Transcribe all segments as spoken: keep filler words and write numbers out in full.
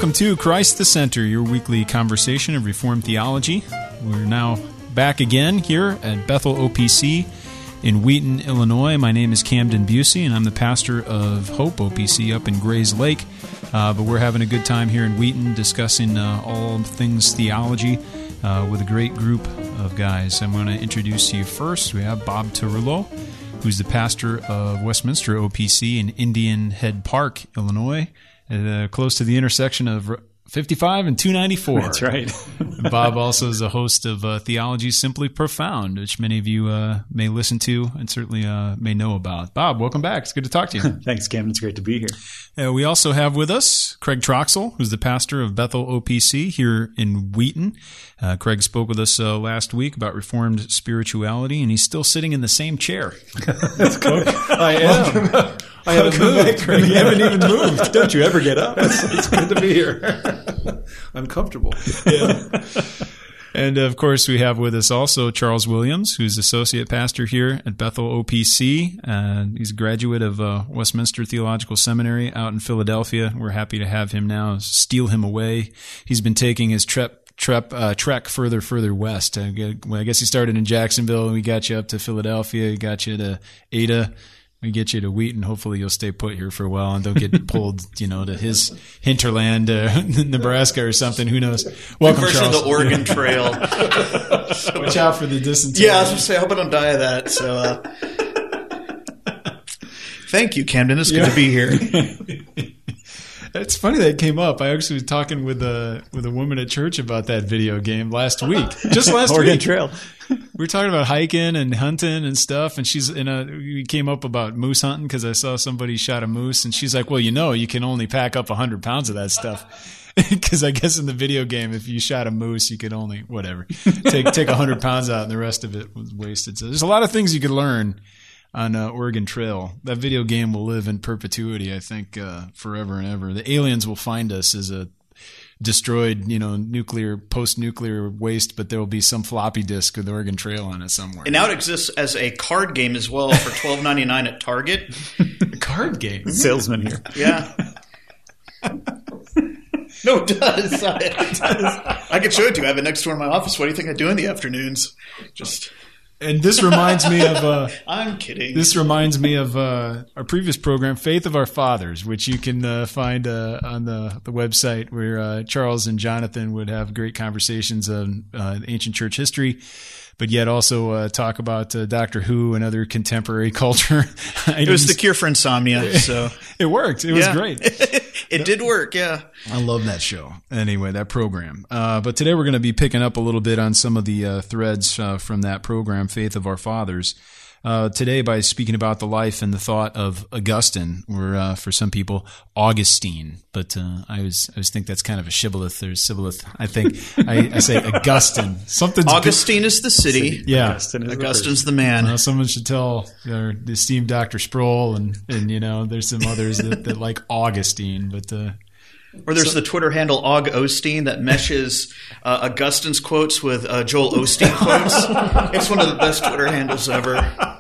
welcome to Christ the Center, your weekly conversation of Reformed theology. We're now back again here at Bethel O P C in Wheaton, Illinois. My name is Camden Busey, and I'm the pastor of Hope O P C up in Grays Lake. Uh, but we're having a good time here in Wheaton discussing uh, all things theology uh, with a great group of guys. I'm going to introduce you first. We have Bob Tarullo, who's the pastor of Westminster O P C in Indian Head Park, Illinois, uh, close to the intersection of fifty-five and two ninety-four. That's right. Bob also is a host of uh, Theology Simply Profound, which many of you uh, may listen to and certainly uh, may know about. Bob, welcome back. It's good to talk to you. Thanks, Cam. It's great to be here. Uh, we also have with us Craig Troxel, who's the pastor of Bethel O P C here in Wheaton. Uh, Craig spoke with us uh, last week about Reformed spirituality, and he's still sitting in the same chair. That's cool. I am. I haven't moved. You haven't even moved. Don't you ever get up? It's, it's good to be here. I'm comfortable. Yeah. And, of course, we have with us also Charles Williams, who's associate pastor here at Bethel O P C. Uh, he's a graduate of uh, Westminster Theological Seminary out in Philadelphia. We're happy to have him now, steal him away. He's been taking his trep, trep, uh, trek further, further west. Uh, well, I guess he started in Jacksonville, and we got you up to Philadelphia. We got you to Ada. We get you to Wheaton. Hopefully you'll stay put here for a while and don't get pulled, you know, to his hinterland, uh, Nebraska or something. Who knows? Welcome, First Charles. of the Oregon Trail. Watch out for the dysentery. Yeah, I was going to say, I hope I don't die of that. So, uh, thank you, Camden. It's good yeah. to be here. It's funny that it came up. I actually was talking with a with a woman at church about that video game last week. Just last Oregon week. Trail. We were talking about hiking and hunting and stuff, and she's in a. We came up about moose hunting because I saw somebody shot a moose, and she's like, "Well, you know, you can only pack up a hundred pounds of that stuff." Because I guess in the video game, if you shot a moose, you could only whatever take take a hundred pounds out, and the rest of it was wasted. So there's a lot of things you could learn on uh, Oregon Trail. That video game will live in perpetuity, I think, uh, forever and ever. The aliens will find us as a destroyed, you know, nuclear, post-nuclear waste, but there will be some floppy disk with Oregon Trail on it somewhere. And now it exists as a card game as well for twelve ninety-nine at Target. A card game? Salesman here. Yeah. No, it does. I, it does. I can show it to you. I have it next door in my office. What do you think I do in the afternoons? Just... And this reminds me of uh, I'm kidding. This reminds me of uh, our previous program, Faith of Our Fathers, which you can uh, find uh, on the, the website, where uh, Charles and Jonathan would have great conversations on uh, ancient church history, but yet also uh, talk about uh, Doctor Who and other contemporary culture. It was the cure for insomnia, so it worked. It was yeah. great. It did work, yeah. I love that show. Anyway, that program. Uh, but today we're going to be picking up a little bit on some of the uh, threads uh, from that program, Faith of Our Fathers. Uh, today, by speaking about the life and the thought of Augustine, or uh, for some people, Augustine. But uh, I always, I always think that's kind of a shibboleth or shibboleth. I think I, I say Augustine. Something's Augustine is the city. city. Yeah, Augustine is Augustine's the, the man. Well, someone should tell their esteemed Doctor Sproul, and, and you know, there's some others that, that like Augustine, but. Uh, Or there's so, the Twitter handle Aug Osteen that meshes uh, Augustine's quotes with uh, Joel Osteen quotes. It's one of the best Twitter handles ever.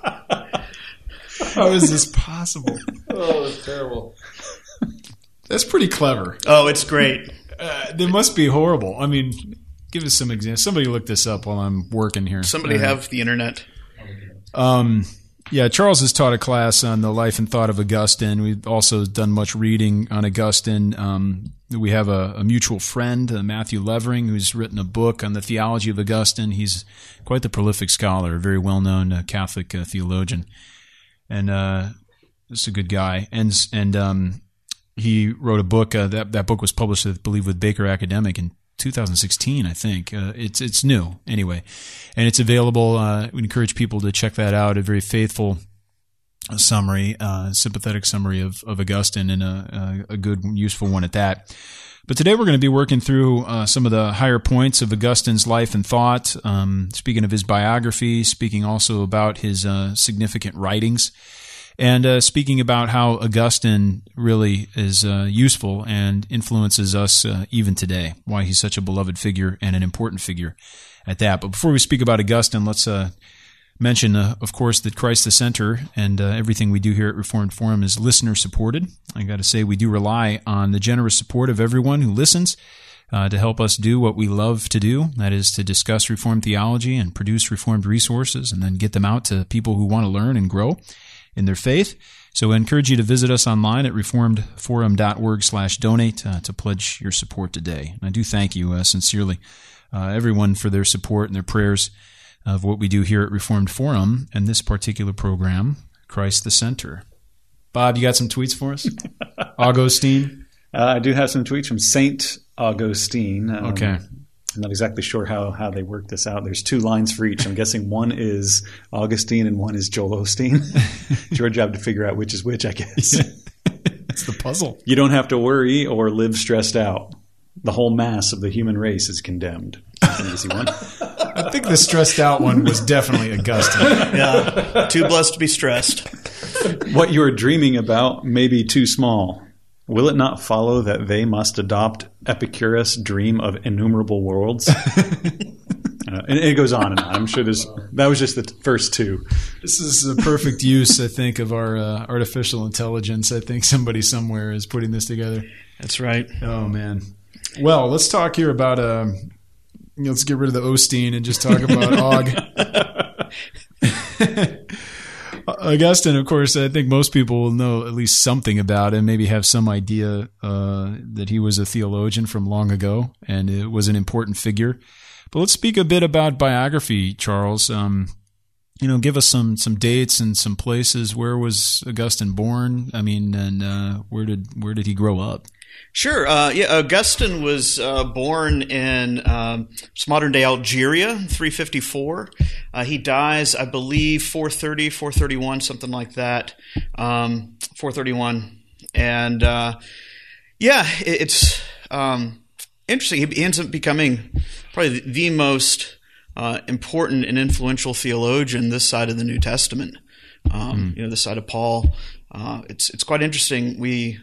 How is this possible? Oh, it's terrible. That's pretty clever. Oh, it's great. Uh, they must be horrible. I mean, give us some examples. Somebody look this up while I'm working here. Somebody uh, have the internet. Um. Yeah, Charles has taught a class on the life and thought of Augustine. We've also done much reading on Augustine. Um, we have a, a mutual friend, uh, Matthew Levering, who's written a book on the theology of Augustine. He's quite the prolific scholar, a very well-known uh, Catholic uh, theologian, and uh, just a good guy. And and um, he wrote a book. Uh, that that book was published, I believe, with Baker Academic in two thousand sixteen, I think. Uh, it's it's new anyway, and it's available. Uh, we encourage people to check that out. A very faithful summary, uh, sympathetic summary of, of Augustine, and a, a, a good, useful one at that. But today we're going to be working through uh, some of the higher points of Augustine's life and thought, um, speaking of his biography, speaking also about his uh, significant writings, and uh, speaking about how Augustine really is uh, useful and influences us uh, even today, why he's such a beloved figure and an important figure at that. But before we speak about Augustine, let's uh, Mention, uh, of course, that Christ the Center and uh, everything we do here at Reformed Forum is listener-supported. I got to say, we do rely on the generous support of everyone who listens uh, to help us do what we love to do, that is to discuss Reformed theology and produce Reformed resources and then get them out to people who want to learn and grow in their faith. So I encourage you to visit us online at reformedforum.org slash donate uh, to pledge your support today. And I do thank you uh, sincerely, uh, everyone, for their support and their prayers of what we do here at Reformed Forum and this particular program, Christ the Center. Bob, you got some tweets for us? Augustine? Uh, I do have some tweets from Saint Augustine. Um, okay. I'm not exactly sure how, how they work this out. There's two lines for each. I'm guessing one is Augustine and one is Joel Osteen. It's your job to figure out which is which, I guess. It's the puzzle. You don't have to worry or live stressed out. The whole mass of the human race is condemned. That's an easy one. I think the stressed out one was definitely Augustine. Yeah, too blessed to be stressed. What you are dreaming about may be too small. Will it not follow that they must adopt Epicurus' dream of innumerable worlds? uh, and it goes on and on. I'm sure there's, that was just the first two. This is a perfect use, I think, of our uh, artificial intelligence. I think somebody somewhere is putting this together. That's right. Oh, man. Well, let's talk here about, uh, let's get rid of the Osteen and just talk about Og. Augustine, of course, I think most people will know at least something about him, maybe have some idea uh, that he was a theologian from long ago and it was an important figure. But let's speak a bit about biography, Charles. Um, you know, give us some some dates and some places. Where was Augustine born? I mean, and uh, where did where did he grow up? Sure. Uh, yeah, Augustine was uh, born in um, modern-day Algeria, three fifty-four. Uh, he dies, I believe, four thirty, four thirty-one, something like that, um, four thirty-one. And, uh, yeah, it, it's um, interesting. He ends up becoming probably the, the most uh, important and influential theologian this side of the New Testament, um, mm. you know, this side of Paul. Uh, it's, it's quite interesting. We...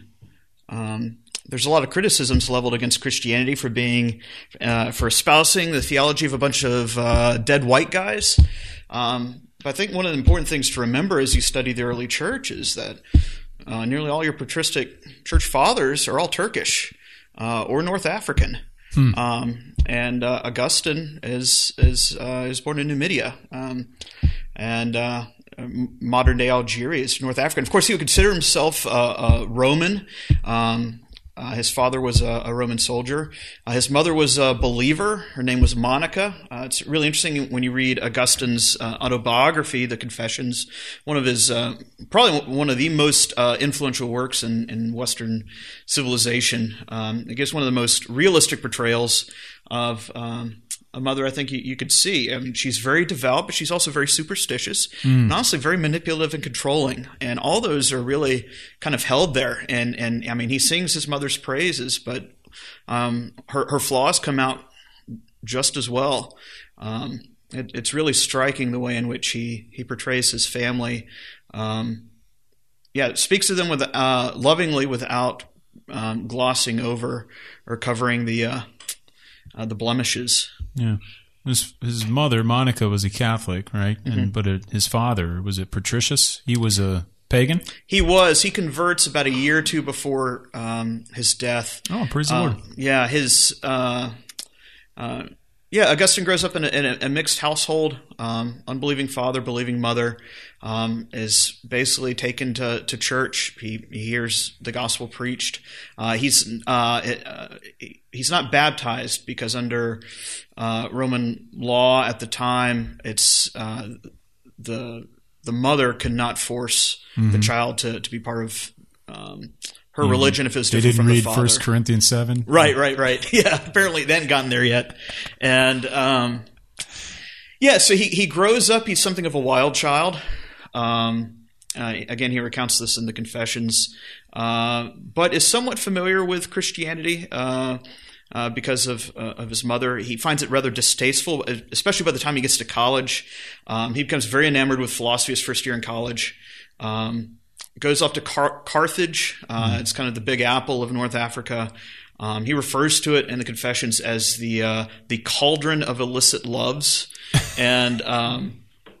Um, There's a lot of criticisms leveled against Christianity for being, uh, for espousing the theology of a bunch of uh, dead white guys. Um, but I think one of the important things to remember as you study the early church is that uh, nearly all your patristic church fathers are all Turkish uh, or North African. Hmm. Um, and uh, Augustine is is uh, is born in Numidia, um, and uh, modern day Algeria is North African. Of course, he would consider himself uh, a Roman. Um, Uh, his father was a, a Roman soldier. Uh, his mother was a believer. Her name was Monica. Uh, it's really interesting when you read Augustine's uh, autobiography, The Confessions, one of his, uh, probably one of the most uh, influential works in, in Western civilization. Um, it gives one of the most realistic portrayals of um, a mother I think you, you could see. I mean, she's very devout, but she's also very superstitious, mm. and honestly very manipulative and controlling. And all those are really kind of held there. And, and I mean, he sings his mother's praises, but um, her, her flaws come out just as well. Um, it, it's really striking the way in which he, he portrays his family. Um, yeah, it speaks to them with uh, lovingly without um, glossing over or covering the uh, uh, the blemishes. Yeah, his his mother Monica was a Catholic, right? Mm-hmm. And but it, his father, was it Patricius? He was a pagan. He was. He converts about a year or two before um, his death. Oh, praise the uh, Lord! Yeah, his uh, uh, yeah. Augustine grows up in a, in a, a mixed household. Um, unbelieving father, believing mother. Um, is basically taken to, to church. He, he hears the gospel preached. Uh, he's uh, uh, he's not baptized because under uh, Roman law at the time, it's uh, the the mother could not force mm-hmm. the child to, to be part of um, her mm-hmm. religion if it was they different didn't from read the father. First Corinthians seven. Right, right, right. Yeah, apparently they hadn't gotten there yet, and um, yeah, so he he grows up. He's something of a wild child. Um, uh, again, he recounts this in the Confessions, uh, but is somewhat familiar with Christianity uh, uh, because of uh, of his mother. He finds it rather distasteful, especially by the time he gets to college. Um, he becomes very enamored with philosophy his first year in college. Um, goes off to Car- Carthage. Uh, mm. It's kind of the Big Apple of North Africa. Um, he refers to it in the Confessions as the uh, the cauldron of illicit loves, and um,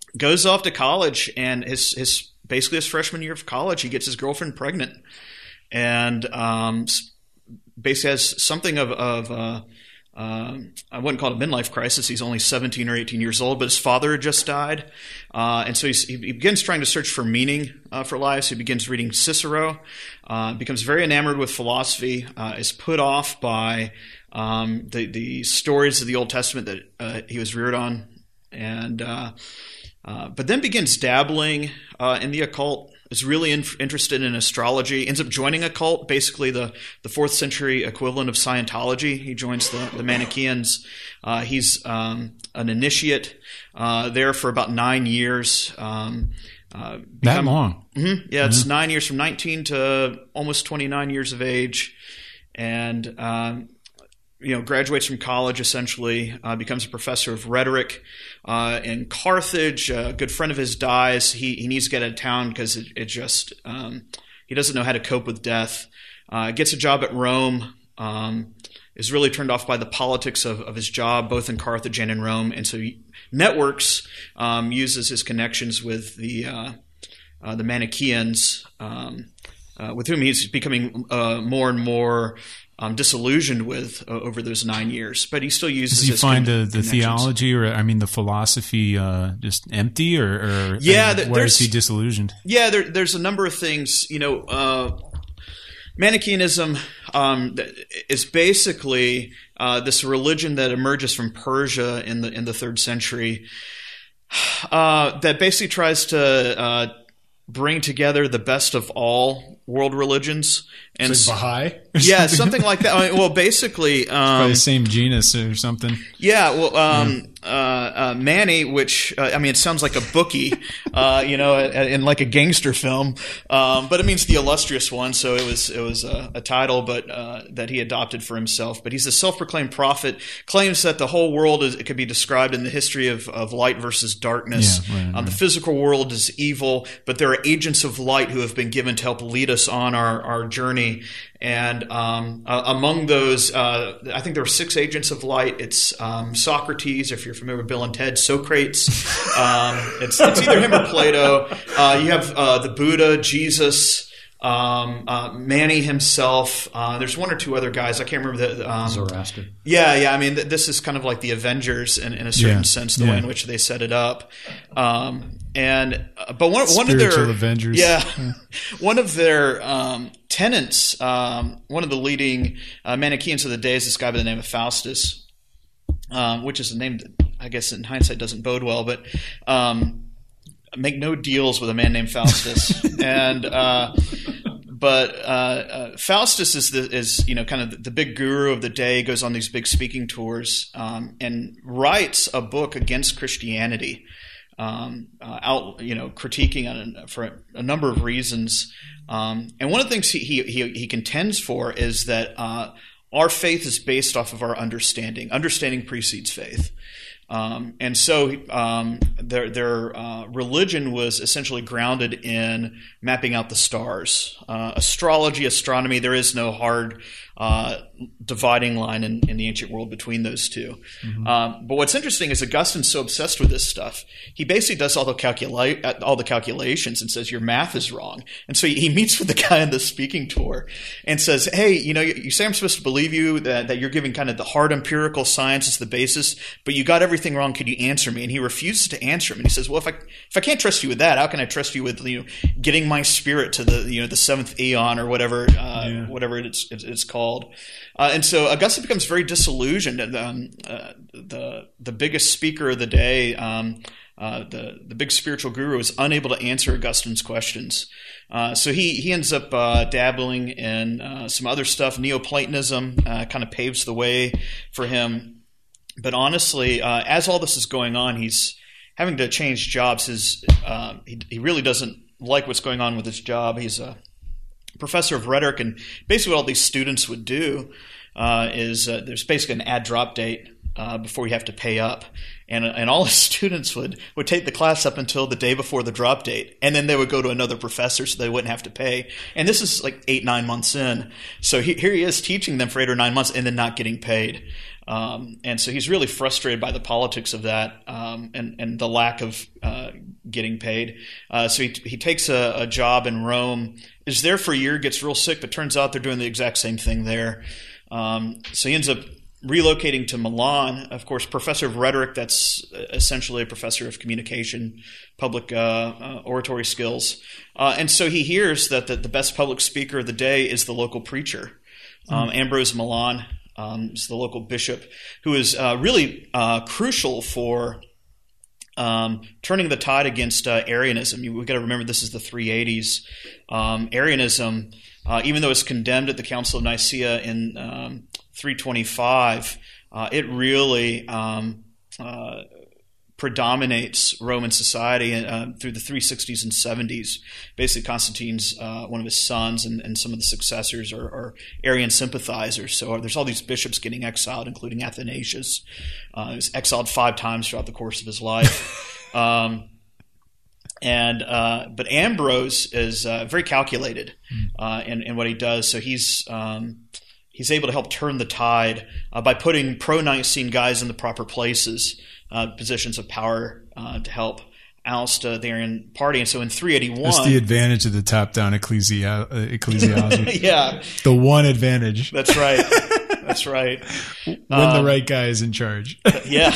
goes off to college, and his his basically his freshman year of college, he gets his girlfriend pregnant, and um, basically has something of of uh, uh, I wouldn't call it a midlife crisis. He's only seventeen or eighteen years old, but his father had just died, uh, and so he's, he begins trying to search for meaning uh, for life. So he begins reading Cicero, uh, becomes very enamored with philosophy, uh, is put off by um, the the stories of the Old Testament that uh, he was reared on, and uh, uh, but then begins dabbling uh, in the occult. Is really in, interested in astrology, ends up joining a cult, basically the, the fourth century equivalent of Scientology. He joins the, the Manichaeans. Uh, he's um, an initiate uh, there for about nine years. Um, uh, become, that long? Mm-hmm, yeah, it's mm-hmm. nine years, from nineteen to almost twenty-nine years of age. And, um, you know, graduates from college essentially, uh, becomes a professor of rhetoric. Uh, in Carthage, a good friend of his dies. He he needs to get out of town because it, it just um, he doesn't know how to cope with death. Uh, gets a job at Rome. Um, is really turned off by the politics of, of his job, both in Carthage and in Rome, and so he networks, um, uses his connections with the uh, uh, the Manichaeans, um, uh, with whom he's becoming uh, more and more Um, disillusioned with uh, over those nine years, but he still uses. Does he his find con- the, the theology, or I mean, the philosophy, uh, just empty, or, or yeah? Th- where is he disillusioned? Yeah, there, there's a number of things. You know, uh, Manichaeanism um, is basically uh, this religion that emerges from Persia in the in the third century, uh, that basically tries to uh, bring together the best of all world religions. And it's like Baha'i? Yeah, something like that. I mean, well, basically, um, by the same genus or something. Yeah, well, um, yeah. Uh, uh, Manny, which uh, I mean, it sounds like a bookie, uh, you know, in like a gangster film, um, but it means the illustrious one. So it was it was a, a title, but uh, that he adopted for himself. But he's a self-proclaimed prophet. Claims that the whole world is, it could be described in the history of, of light versus darkness. Yeah, right, um, right. The physical world is evil, but there are agents of light who have been given to help lead us on our our journey. And um, uh, among those, uh, I think there were six agents of light. It's um, Socrates, if you're familiar with Bill and Ted, Socrates. Um, it's, it's either him or Plato. Uh, you have uh, the Buddha, Jesus, um, uh, Manny himself. Uh, there's one or two other guys. I can't remember the um, Zoroaster. Yeah, yeah. I mean, th- this is kind of like the Avengers in, in a certain yeah. sense, the yeah. way in which they set it up. Um, and uh, but one one of Spiritual their Avengers. Yeah, one of their um, tenants, um, one of the leading uh, Manichaeans of the day is this guy by the name of Faustus, um, which is a name that I guess in hindsight doesn't bode well, but um, make no deals with a man named Faustus. and uh, but uh, uh, Faustus is the is you know kind of the big guru of the day, goes on these big speaking tours, um, and writes a book against Christianity. Um, uh, out, you know, critiquing on a, for a number of reasons, um, and one of the things he he he, he contends for is that uh, our faith is based off of our understanding. Understanding precedes faith, um, and so um, their their uh, religion was essentially grounded in mapping out the stars, uh, astrology, astronomy. There is no hard Uh, dividing line in, in the ancient world between those two. Mm-hmm. Um, but what's interesting is Augustine's so obsessed with this stuff, he basically does all the calcula- all the calculations and says your math is wrong. And so he, he meets with the guy on the speaking tour and says, hey, you know, you, you say I'm supposed to believe you, that, that you're giving kind of the hard empirical science as the basis, but you got everything wrong. Could you answer me? And he refuses to answer him. And he says, well, if I if I can't trust you with that, how can I trust you with, you know, getting my spirit to the, you know, the seventh aeon or whatever, uh, yeah. whatever it's, it's, it's called. Uh, and so Augustine becomes very disillusioned. Um, uh, the the biggest speaker of the day, um, uh, the the big spiritual guru, is unable to answer Augustine's questions. Uh, so he he ends up uh, dabbling in uh, some other stuff. Neoplatonism uh, kind of paves the way for him. But honestly, uh, as all this is going on, he's having to change jobs. His uh, he, he really doesn't like what's going on with his job. He's a professor of rhetoric, and basically what all these students would do uh, is uh, there's basically an add drop date uh, before you have to pay up, and and all his students would would take the class up until the day before the drop date, and then they would go to another professor so they wouldn't have to pay. And this is like eight nine months in, so he, here he is teaching them for eight or nine months and then not getting paid. Um, and so he's really frustrated by the politics of that um, and, and the lack of uh, getting paid. Uh, so he, he takes a, a job in Rome, is there for a year, gets real sick, but turns out they're doing the exact same thing there. Um, so he ends up relocating to Milan, of course, professor of rhetoric. That's essentially a professor of communication, public uh, uh, oratory skills. Uh, and so he hears that the, the best public speaker of the day is the local preacher, um, mm. Ambrose Milan. Um, is the local bishop who is uh, really uh, crucial for um, turning the tide against uh, Arianism. We've got to remember this is the three eighties. Um, Arianism, uh, even though it's condemned at the Council of Nicaea in um, three twenty-five, uh, it really um, uh, predominates Roman society uh, through the three sixties and seventies. Basically, Constantine's uh, one of his sons and, and some of the successors are, are Arian sympathizers. So there's all these bishops getting exiled, including Athanasius. Uh, he was exiled five times throughout the course of his life. um, and uh, but Ambrose is uh, very calculated uh, in, in what he does. So he's um, he's able to help turn the tide uh, by putting pro-Nicene guys in the proper places. Uh, positions of power uh, to help oust uh, the Arian party. And so in three eighty-one... That's the advantage of the top-down ecclesia- uh, ecclesiology. Yeah. The one advantage. That's right. That's right. When um, the right guy is in charge. Yeah.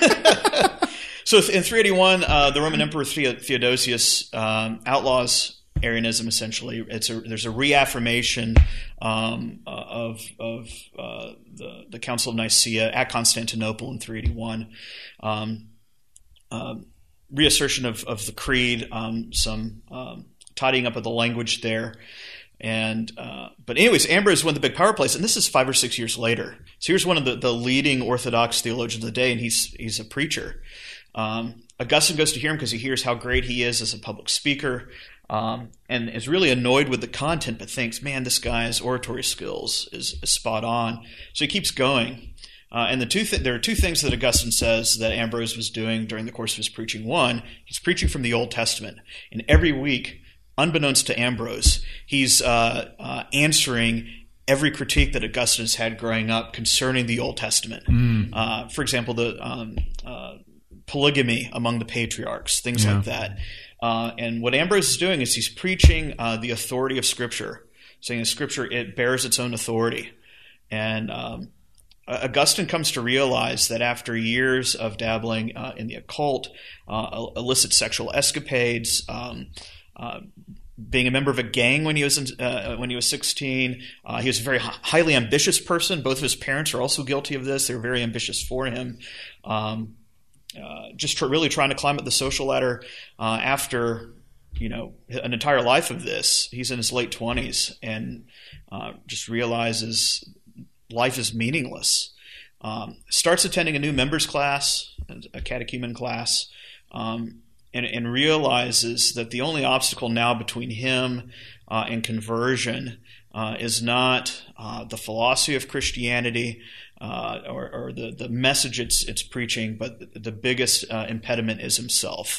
So in three eighty-one, uh, the Roman Emperor Theodosius um, outlaws Arianism, essentially. It's a, there's a reaffirmation um, uh, of, of uh, the, the Council of Nicaea at Constantinople in three eighty-one. Um, uh, reassertion of, of the creed, um, some um, tidying up of the language there. And uh, but anyways, Ambrose won the big power place, and this is five or six years later. So here's one of the, the leading Orthodox theologians of the day, and he's he's a preacher. Um, Augustine goes to hear him because he hears how great he is as a public speaker. Um, and is really annoyed with the content, but thinks, man, this guy's oratory skills is, is spot on. So he keeps going. Uh, and the two th- there are two things that Augustine says that Ambrose was doing during the course of his preaching. One, he's preaching from the Old Testament. And every week, unbeknownst to Ambrose, he's uh, uh, answering every critique that Augustine has had growing up concerning the Old Testament. Mm. Uh, for example, the um, uh, polygamy among the patriarchs, things yeah. like that. Uh, and what Ambrose is doing is he's preaching uh, the authority of Scripture, saying that Scripture, it bears its own authority. And um, Augustine comes to realize that after years of dabbling uh, in the occult, uh, illicit sexual escapades, um, uh, being a member of a gang when he was in, uh, when he was sixteen, uh, he was a very highly ambitious person. Both of his parents are also guilty of this. They were very ambitious for him. Um, Uh, just tr- really trying to climb up the social ladder uh, after, you know, an entire life of this. He's in his late twenties and uh, just realizes life is meaningless. Um, starts attending a new members class, a catechumen class, um, and, and realizes that the only obstacle now between him uh, and conversion uh, is not uh, the philosophy of Christianity, Uh, or, or the, the message it's it's preaching, but the, the biggest uh, impediment is himself.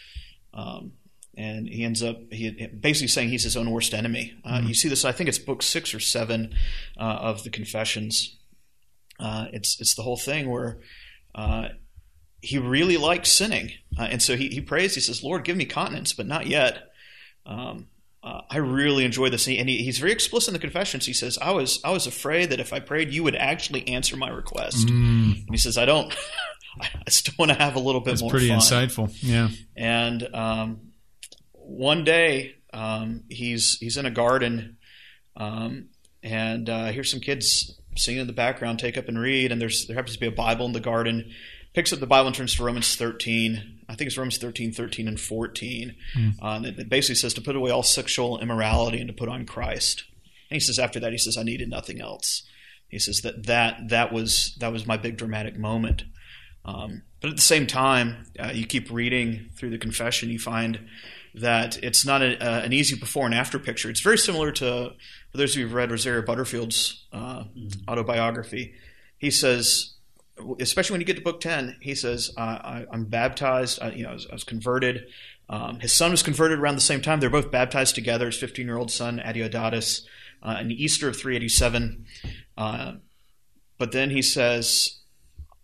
Um, and he ends up he, basically saying he's his own worst enemy. Uh, mm-hmm. You see this, I think it's book six or seven uh, of the Confessions. Uh, it's it's the whole thing where uh, he really likes sinning. Uh, and so he, he prays, he says, Lord, give me continence, but not yet. Um Uh, I really enjoy this, and he, he's very explicit in the Confessions. He says, "I was I was afraid that if I prayed, you would actually answer my request." Mm. And he says, "I don't. I still want to have a little bit That's more." Pretty fun. insightful, yeah. And um, one day, um, he's he's in a garden, um, and uh, hears some kids singing in the background. Take up and read, and there's there happens to be a Bible in the garden. Picks up the Bible and turns to Romans thirteen. I think it's Romans thirteen, thirteen, and fourteen. Mm. Uh, and it basically says to put away all sexual immorality and to put on Christ. And he says after that, he says, I needed nothing else. He says that that that was that was my big dramatic moment. Um, but at the same time, uh, you keep reading through the Confession, you find that it's not a, uh, an easy before and after picture. It's very similar to, for those of you who've read Rosario Butterfield's uh, mm. autobiography, he says, especially when you get to book ten, he says, uh, I, I'm baptized, I, you know, I was, I was converted. Um, his son was converted around the same time. They're both baptized together, his fifteen-year-old son, Adeodatus, uh, in Easter of three eighty-seven. Uh, but then he says,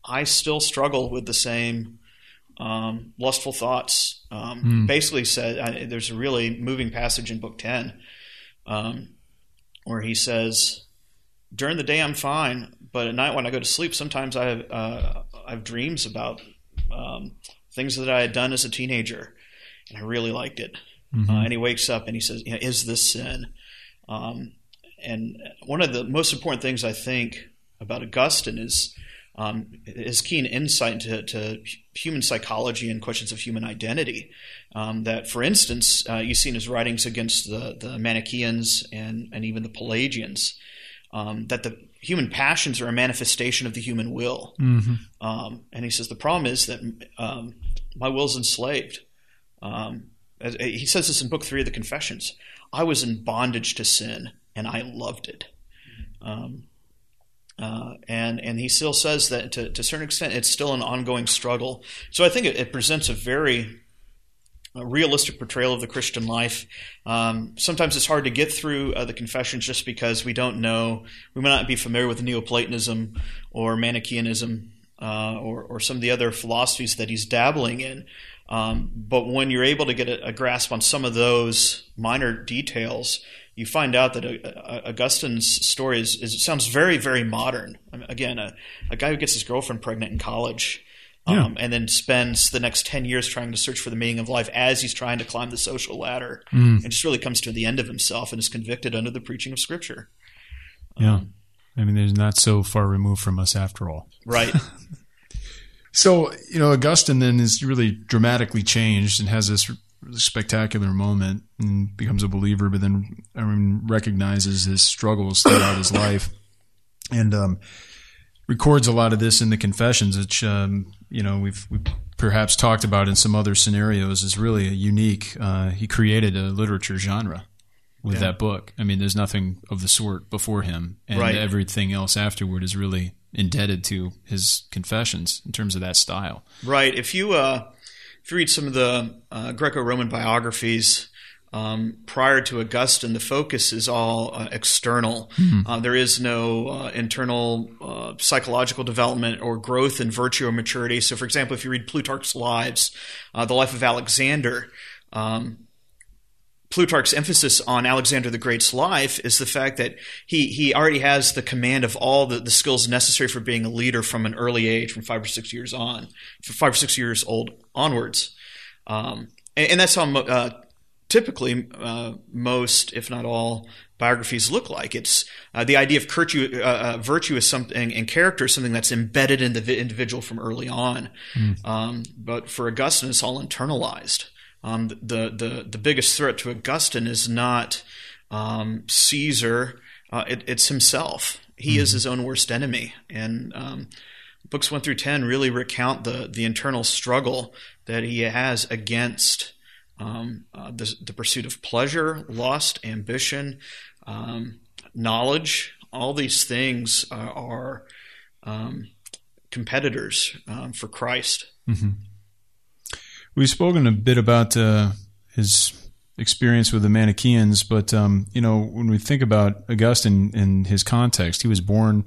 I still struggle with the same um, lustful thoughts. Um, Mm. Basically said, I, there's a really moving passage in book ten um, where he says, during the day I'm fine, but at night when I go to sleep, sometimes I have, uh, I have dreams about um, things that I had done as a teenager, and I really liked it. Mm-hmm. Uh, and he wakes up and he says, you know, is this sin? Um, and one of the most important things I think about Augustine is um, his keen insight into to human psychology and questions of human identity. Um, that, for instance, uh, you see in his writings against the, the Manichaeans and, and even the Pelagians, um, that the human passions are a manifestation of the human will. Mm-hmm. Um, and he says the problem is that um, my will's enslaved. Um, as, he says this in book three of the Confessions. I was in bondage to sin, and I loved it. Um, uh, and and he still says that to, to a certain extent, it's still an ongoing struggle. So I think it, it presents a very a realistic portrayal of the Christian life. Um, sometimes it's hard to get through uh, the Confessions just because we don't know, we may not be familiar with Neoplatonism or Manichaeanism uh, or, or some of the other philosophies that he's dabbling in. Um, but when you're able to get a, a grasp on some of those minor details, you find out that uh, Augustine's story is, is it sounds very, very modern. I mean, again, a, a guy who gets his girlfriend pregnant in college, Yeah. Um, and then spends the next ten years trying to search for the meaning of life as he's trying to climb the social ladder, Mm. and just really comes to the end of himself and is convicted under the preaching of Scripture. Yeah. Um, I mean, they're not so far removed from us after all. right. So, you know, Augustine then is really dramatically changed and has this spectacular moment and becomes a believer, but then I mean, recognizes his struggles throughout his life and um, records a lot of this in the Confessions, which, um, you know, we've, we've perhaps talked about in some other scenarios is really a unique. Uh, he created a literature genre with Yeah. that book. I mean, there's nothing of the sort before him, and Right. everything else afterward is really indebted to his Confessions in terms of that style. Right. If you uh, if you read some of the uh, Greco-Roman biographies um, prior to Augustine, the focus is all uh, external. Mm-hmm. Uh, there is no uh, internal uh, psychological development or growth in virtue or maturity. So, for example, if you read Plutarch's Lives, uh, the life of Alexander, um, Plutarch's emphasis on Alexander the Great's life is the fact that he he already has the command of all the, the skills necessary for being a leader from an early age, from five or six years on, from five or six years old onwards. Um, and, and that's how uh, typically uh, most, if not all, biographies look like. It's uh, the idea of virtue, uh, uh, virtue is something, and character is something that's embedded in the vi- individual from early on. Mm. Um, but for Augustine, it's all internalized. Um, the, the the biggest threat to Augustine is not um, Caesar; uh, it, it's himself. He mm-hmm. is his own worst enemy. And um, books one through ten really recount the the internal struggle that he has against um, uh, the, the pursuit of pleasure, lust, ambition, um, knowledge. All these things are, are um, competitors um, for Christ. Mm-hmm. We've spoken a bit about uh, his experience with the Manichaeans, but um, you know, when we think about Augustine in his context, he was born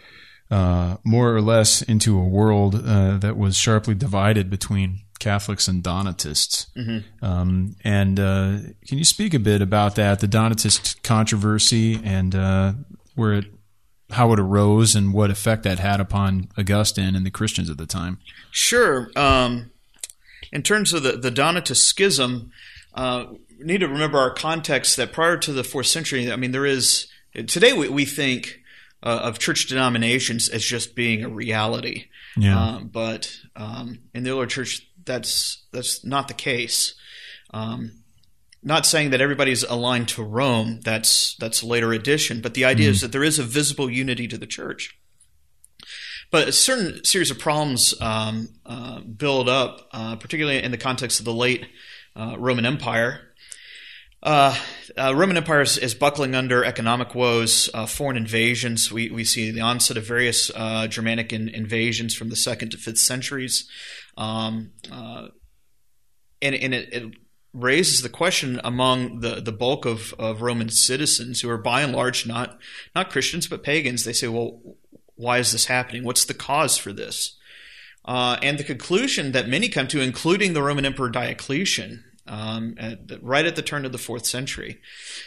uh, more or less into a world uh, that was sharply divided between Catholics and Donatists. Mm-hmm. Um, and uh, can you speak a bit about that, the Donatist controversy, and uh, where it, how it arose, and what effect that had upon Augustine and the Christians at the time? Sure. Um In terms of the, the Donatist schism, uh, we need to remember our context that prior to the fourth century, I mean, there is, today we, we think uh, of church denominations as just being a reality. Yeah. Um, but um, in the early church, that's that's not the case. Um, not saying that everybody's aligned to Rome, that's, that's a later addition, but the idea mm. is that there is a visible unity to the church. But a certain series of problems um, uh, build up, uh, particularly in the context of the late uh, Roman Empire. Uh, uh, Roman Empire is, is buckling under economic woes, uh, foreign invasions. We we see the onset of various uh, Germanic in, invasions from the second to fifth centuries, um, uh, and and it, it raises the question among the, the bulk of, of Roman citizens, who are by and large not not Christians but pagans. They say, well, why is this happening? What's the cause for this? Uh, and the conclusion that many come to, including the Roman Emperor Diocletian, um, at the, right at the turn of the fourth century,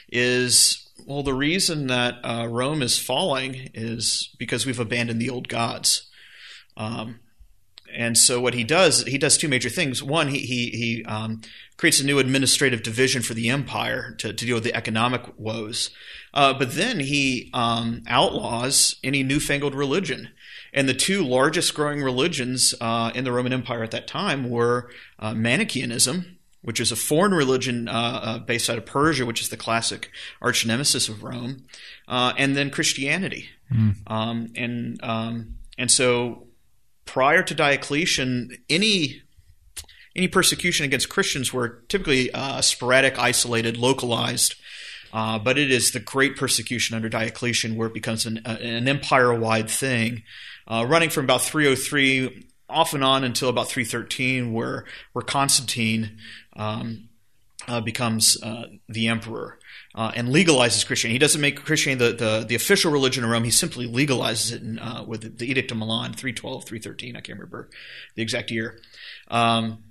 is, well, the reason that uh, Rome is falling is because we've abandoned the old gods. Um, and so what he does, he does two major things. One, he he, he um, creates a new administrative division for the empire to, to deal with the economic woes. Uh, but then he um, outlaws any newfangled religion. And the two largest growing religions uh, in the Roman Empire at that time were uh, Manichaeanism, which is a foreign religion uh, uh, based out of Persia, which is the classic arch nemesis of Rome, uh, and then Christianity. Mm. Um, and um, and so prior to Diocletian, any any persecution against Christians were typically uh, sporadic, isolated, localized. Uh, but it is the great persecution under Diocletian where it becomes an, uh, an empire-wide thing, uh, running from about three oh three off and on until about three thirteen, where where Constantine um, uh, becomes uh, the emperor uh, and legalizes Christianity. He doesn't make Christianity the, the, the official religion of Rome. He simply legalizes it in, uh, with the Edict of Milan, three twelve, three thirteen. I can't remember the exact year. Um,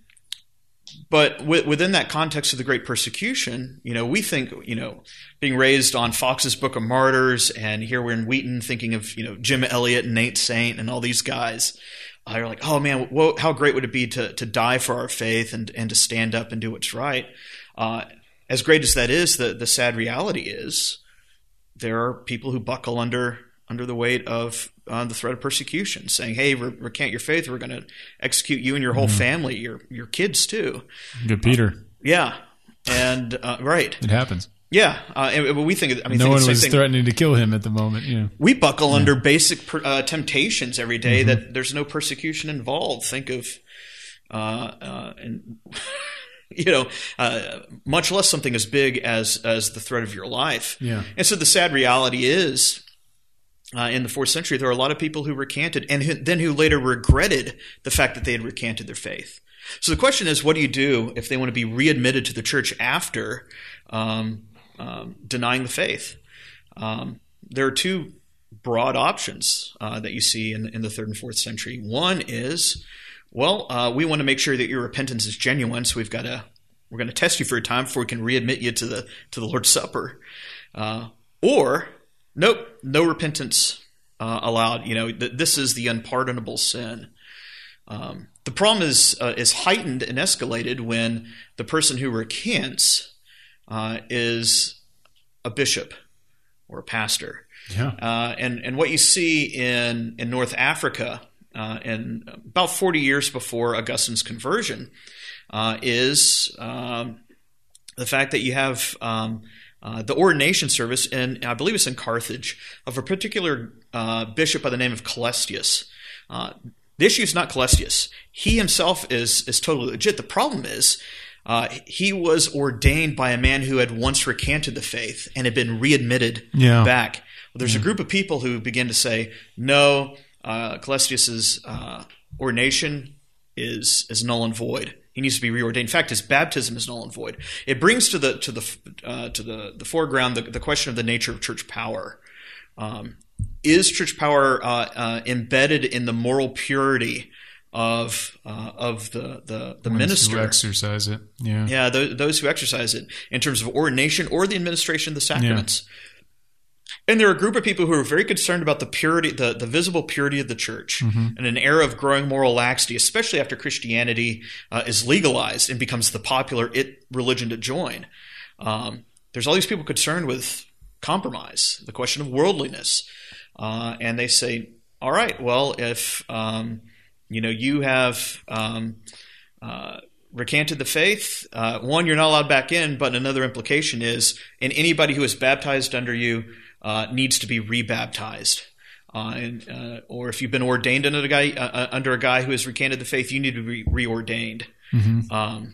But within that context of the Great Persecution, you know, we think, you know, being raised on Fox's Book of Martyrs, and here we're in Wheaton thinking of, you know, Jim Elliot and Nate Saint and all these guys. Uh, you're like, oh man, whoa, how great would it be to to die for our faith and and to stand up and do what's right? Uh, as great as that is, the the sad reality is there are people who buckle under under the weight of uh, the threat of persecution, saying, hey, re- recant your faith, we're going to execute you and your whole mm-hmm. family, your your kids too. Good Peter. Uh, yeah. And, uh, right. It happens. Yeah. Uh, and, we think, I mean, no think one was thing. threatening to kill him at the moment. Yeah. We buckle yeah. under basic per, uh, temptations every day mm-hmm. that there's no persecution involved. Think of, uh, uh, and, you know, uh, much less something as big as, as the threat of your life. Yeah. And so the sad reality is, Uh, in the fourth century, there are a lot of people who recanted and who, then who later regretted the fact that they had recanted their faith. So the question is, what do you do if they want to be readmitted to the church after um, um, denying the faith? Um, there are two broad options uh, that you see in, in the third and fourth century. One is, well, uh, we want to make sure that your repentance is genuine, so we've got to we're going to test you for a time before we can readmit you to the to the Lord's Supper, uh, or nope, no repentance uh, allowed. You know, th- this is the unpardonable sin. Um, the problem is uh, is heightened and escalated when the person who recants uh, is a bishop or a pastor. Yeah. Uh, and and what you see in in North Africa, uh, in about forty years before Augustine's conversion, uh, is um, the fact that you have um, Uh, the ordination service, and I believe it's in Carthage, of a particular uh, bishop by the name of Calestius. Uh, the issue is not Calestius. He himself is is totally legit. The problem is uh, he was ordained by a man who had once recanted the faith and had been readmitted yeah. back. Well, there's yeah. a group of people who begin to say, no, uh, Calestius's uh, ordination is is null and void. He needs to be reordained. In fact, his baptism is null and void. It brings to the to the uh, to the, the foreground the, the question of the nature of church power. Um, is church power uh, uh, embedded in the moral purity of uh, of the the, the minister who exercise it? Yeah, yeah, th- those who exercise it in terms of ordination or the administration of the sacraments. Yeah. And there are a group of people who are very concerned about the purity, the, the visible purity of the church, mm-hmm. in an era of growing moral laxity, especially after Christianity uh, is legalized and becomes the popular it religion to join. Um, there's all these people concerned with compromise, the question of worldliness, uh, and they say, "All right, well, if um, you know you have um, uh, recanted the faith, uh, one, you're not allowed back in, but another implication is, and anybody who is baptized under you." Uh, needs to be rebaptized, uh, and, uh, or if you've been ordained under a guy uh, under a guy who has recanted the faith, you need to be reordained. Mm-hmm. Um,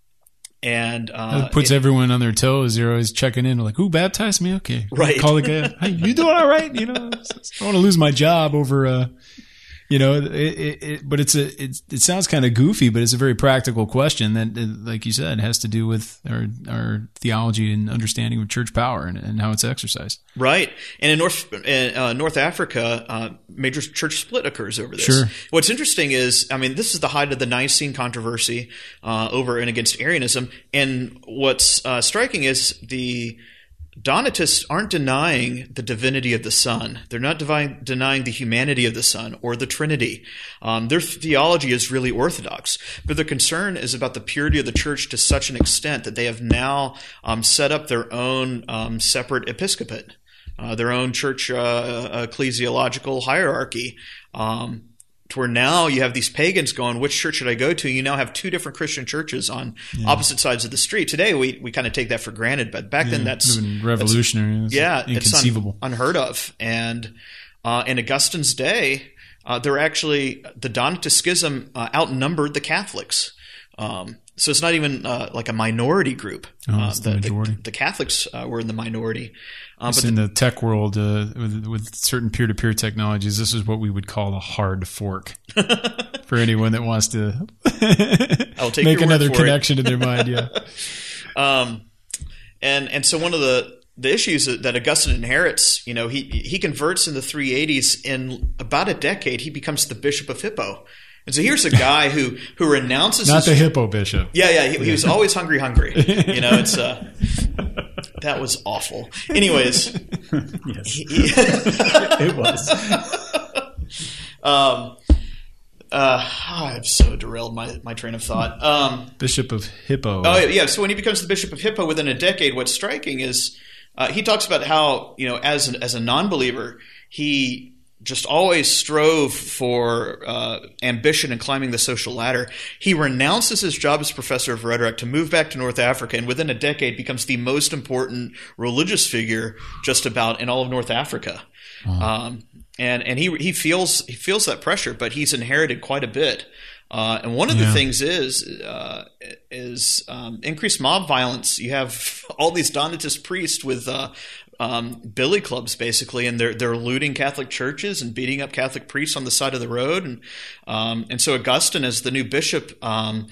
and uh, it puts it, everyone on their toes. They're always checking in, like, "Who baptized me?" Okay, right. Call the guy. Hey, you doing all right? You know, I don't want to lose my job over. Uh, You know, it, it, it, but it's a it, it sounds kind of goofy, but it's a very practical question that, like you said, has to do with our our theology and understanding of church power and, and how it's exercised. Right, and in North in, uh, North Africa, uh, major church split occurs over this. Sure. What's interesting is, I mean, this is the height of the Nicene controversy uh, over and against Arianism, and what's uh, striking is the Donatists aren't denying the divinity of the Son. They're not devi- denying the humanity of the Son or the Trinity. Um, their theology is really orthodox, but their concern is about the purity of the church to such an extent that they have now um, set up their own um, separate episcopate, uh, their own church uh, ecclesiological hierarchy. Um, to where now you have these pagans going, which church should I go to? You now have two different Christian churches on yeah. opposite sides of the street. Today, we, we kind of take that for granted, but back yeah, then that's revolutionary. That's, yeah, inconceivable. It's un, unheard of. And uh, in Augustine's day, uh, there were actually the Donatist schism uh, outnumbered the Catholics. Um, so it's not even uh, like a minority group. Oh, it's uh, the, the majority. The, the Catholics uh, were in the minority. Uh, but in the, the tech world, uh, with, with certain peer-to-peer technologies, this is what we would call a hard fork for anyone that wants to I'll take make another it. connection in their mind. Yeah. Um, and and so one of the the issues that Augustine inherits, you know, he he converts in the three eighties. In about a decade, he becomes the Bishop of Hippo. And so here's a guy who who renounces not his, the hippo bishop. Yeah, yeah, he, he was always hungry, hungry. You know, it's uh, that was awful. Anyways, yes, he, he, it was. Um, uh, oh, I've so derailed my my train of thought. Um, Bishop of Hippo. Oh yeah, so when he becomes the Bishop of Hippo within a decade, what's striking is uh, he talks about how, you know, as an, as a non-believer, he just always strove for uh, ambition and climbing the social ladder. He renounces his job as professor of rhetoric to move back to North Africa, and within a decade becomes the most important religious figure just about in all of North Africa. Uh-huh. Um, and and he he feels he feels that pressure, but he's inherited quite a bit. Uh, and one of yeah. the things is uh, is um, increased mob violence. You have all these Donatist priests with uh, um, billy clubs, basically, and they're they're looting Catholic churches and beating up Catholic priests on the side of the road. And um, and so Augustine, as the new bishop, um,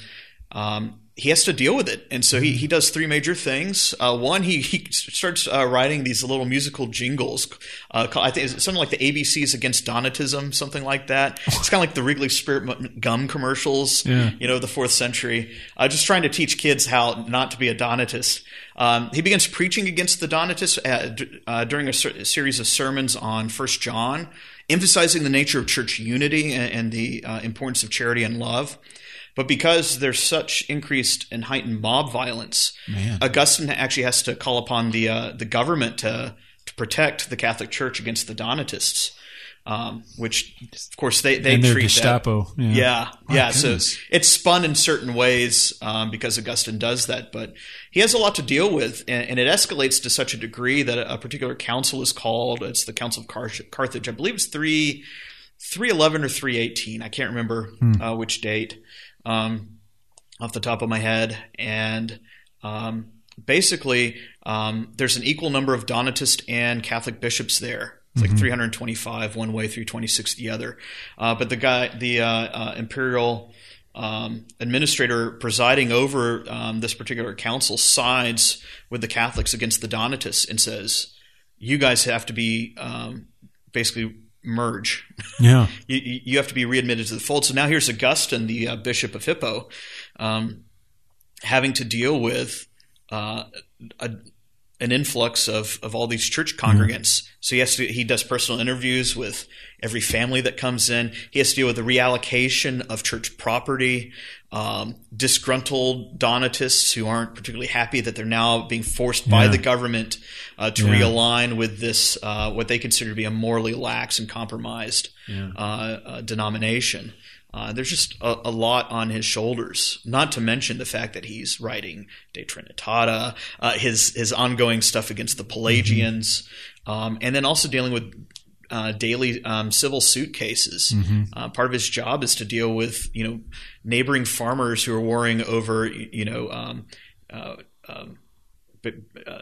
um, he has to deal with it. And so he, he does three major things. Uh, one, he, he starts uh, writing these little musical jingles. Uh, called, I think it's something like the A B Cs Against Donatism, something like that. It's kind of like the Wrigley Spirit gum commercials, yeah. you know, the fourth century. Uh, just trying to teach kids how not to be a Donatist. Um, he begins preaching against the Donatists uh, d- uh, during a, ser- a series of sermons on First John, emphasizing the nature of church unity and, and the uh, importance of charity and love. But because there's such increased and heightened mob violence, Man. Augustine actually has to call upon the uh, the government to to protect the Catholic Church against the Donatists, um, which of course they they and treat Gestapo. that. Yeah, yeah. yeah. So it's spun in certain ways um, because Augustine does that, but he has a lot to deal with, and, and it escalates to such a degree that a, a particular council is called. It's the Council of Car- Carthage. I believe it's three three eleven or three eighteen. I can't remember hmm. uh, which date. Um, off the top of my head, and um, basically um, there's an equal number of Donatist and Catholic bishops there. It's mm-hmm. like three hundred twenty-five one way, three hundred twenty-six the other. Uh, but the guy, the uh, uh, imperial um, administrator presiding over um, this particular council, sides with the Catholics against the Donatists and says, "You guys have to be um, basically." merge. Yeah, you, you have to be readmitted to the fold. So now here's Augustine, the uh, Bishop of Hippo, um, having to deal with uh, a, an influx of, of all these church congregants. Mm-hmm. So he has to he does personal interviews with every family that comes in. He has to deal with the reallocation of church property, um, disgruntled Donatists who aren't particularly happy that they're now being forced yeah. by the government uh, to yeah. realign with this uh, what they consider to be a morally lax and compromised yeah. uh, uh, denomination. Uh, there's just a, a lot on his shoulders, not to mention the fact that he's writing De Trinitata, uh, his his ongoing stuff against the Pelagians, mm-hmm. um, and then also dealing with uh, daily um, civil suit cases. Mm-hmm. Uh, part of his job is to deal with you know neighboring farmers who are warring over you know um, uh, um, uh,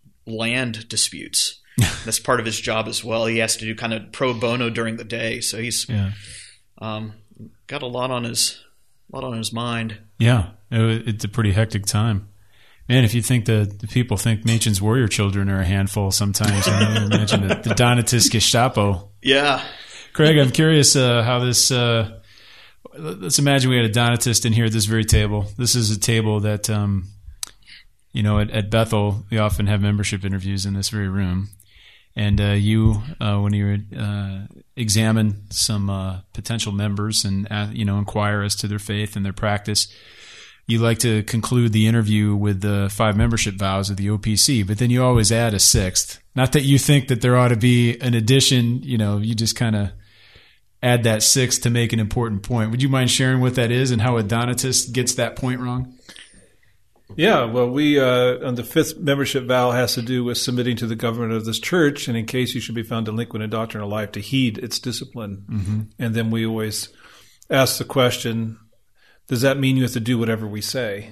land disputes. That's part of his job as well. He has to do kind of pro bono during the day, so he's. Yeah. um, got a lot on his a lot on his mind. Yeah, it, it's a pretty hectic time. Man, if you think the, the people think Machen's warrior children are a handful sometimes, I mean, imagine the, the Donatist Gestapo. Yeah. Craig, I'm curious uh, how this, uh, let's imagine we had a Donatist in here at this very table. This is a table that, um, you know, at, at Bethel, we often have membership interviews in this very room. And uh, you, uh, when you uh, examine some uh, potential members and, uh, you know, inquire as to their faith and their practice, you like to conclude the interview with the five membership vows of the O P C, but then you always add a sixth. Not that you think that there ought to be an addition, you know, you just kind of add that sixth to make an important point. Would you mind sharing what that is and how a Donatist gets that point wrong? Yeah, well, we uh, on the fifth membership vow has to do with submitting to the government of this church, and in case you should be found delinquent in doctrine or life, to heed its discipline. Mm-hmm. And then we always ask the question, does that mean you have to do whatever we say?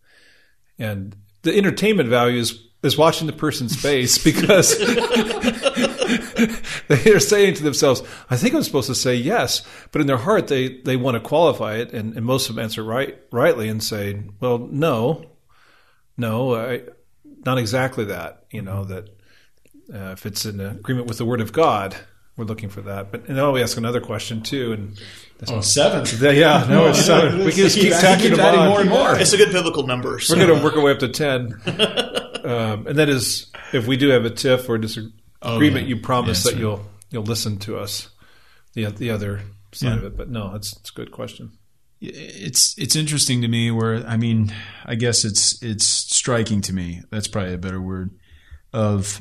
And the entertainment value is, is watching the person's face because they are saying to themselves, I think I'm supposed to say yes. But in their heart, they, they want to qualify it. And, and most of them answer right, rightly and say, well, no, no, I, not exactly that. You know, that uh, if it's in agreement with the Word of God, we're looking for that. But and then we ask another question too. And oh, seven. Yeah, no, it's seven. We can just keep tacking them on. More and more. It's a good biblical number. So. We're going to work our way up to ten. um, and that is, if we do have a tiff or disagreement, oh, yeah. you promise yeah, that right. you'll you'll listen to us, the the other side yeah. of it. But no, it's it's a good question. It's it's interesting to me where, I mean, I guess it's it's striking to me. That's probably a better word of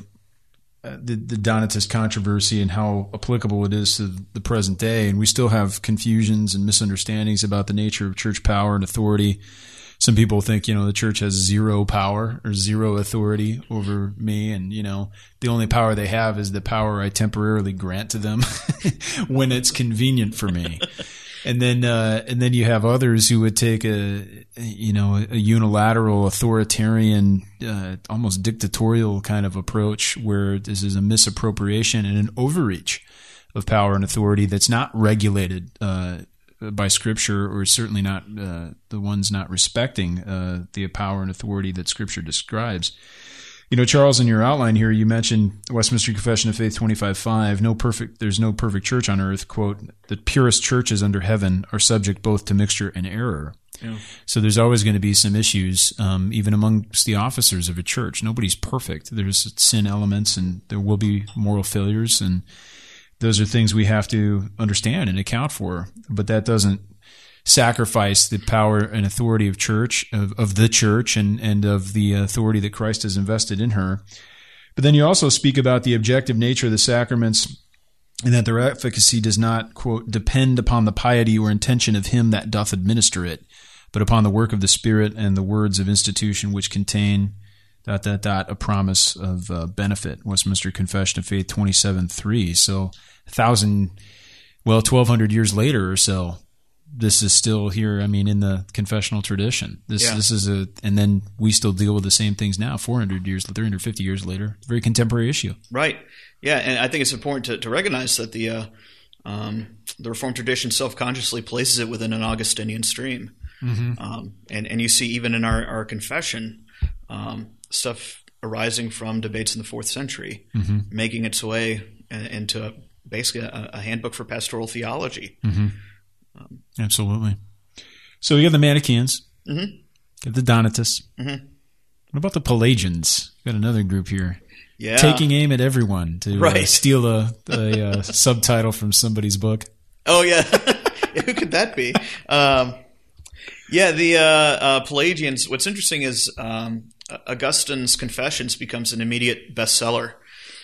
the, the Donatist controversy and how applicable it is to the present day. And we still have confusions and misunderstandings about the nature of church power and authority. Some people think, you know, the church has zero power or zero authority over me. And, you know, the only power they have is the power I temporarily grant to them when it's convenient for me. And then, uh, and then you have others who would take a, you know, a unilateral, authoritarian, uh, almost dictatorial kind of approach where this is a misappropriation and an overreach of power and authority that's not regulated uh, by Scripture, or certainly not uh, the ones not respecting uh, the power and authority that Scripture describes. You know, Charles, in your outline here, you mentioned Westminster Confession of Faith twenty-five five, no perfect, there's no perfect church on earth, quote, the purest churches under heaven are subject both to mixture and error. Yeah. So there's always going to be some issues, um, even amongst the officers of a church. Nobody's perfect. There's sin elements and there will be moral failures, and those are things we have to understand and account for. But that doesn't sacrifice the power and authority of church, of, of the church, and, and of the authority that Christ has invested in her. But then you also speak about the objective nature of the sacraments, and that their efficacy does not, quote, depend upon the piety or intention of him that doth administer it, but upon the work of the Spirit and the words of institution which contain dot, dot, dot, a promise of uh, benefit. Westminster Confession of Faith twenty-seven three. So a thousand, well, twelve hundred years later or so, this is still here, I mean, in the confessional tradition. This yeah. this is a, and then we still deal with the same things now, four hundred years, three hundred fifty years later. Very contemporary issue. Right. Yeah, and I think it's important to, to recognize that the uh, um, the Reformed tradition self-consciously places it within an Augustinian stream. Mm-hmm. Um, and, and you see even in our, our confession, um, stuff arising from debates in the fourth century, mm-hmm. making its way into basically a, a handbook for pastoral theology. Mm-hmm. Um, Absolutely. So you have the Manichaeans, mm-hmm. you have the Donatists. Mm-hmm. What about the Pelagians? We've got another group here. Yeah. Taking aim at everyone to right. uh, steal a, a, a subtitle from somebody's book. Oh, yeah. Who could that be? Um, yeah, the uh, uh, Pelagians, what's interesting is um, Augustine's Confessions becomes an immediate bestseller.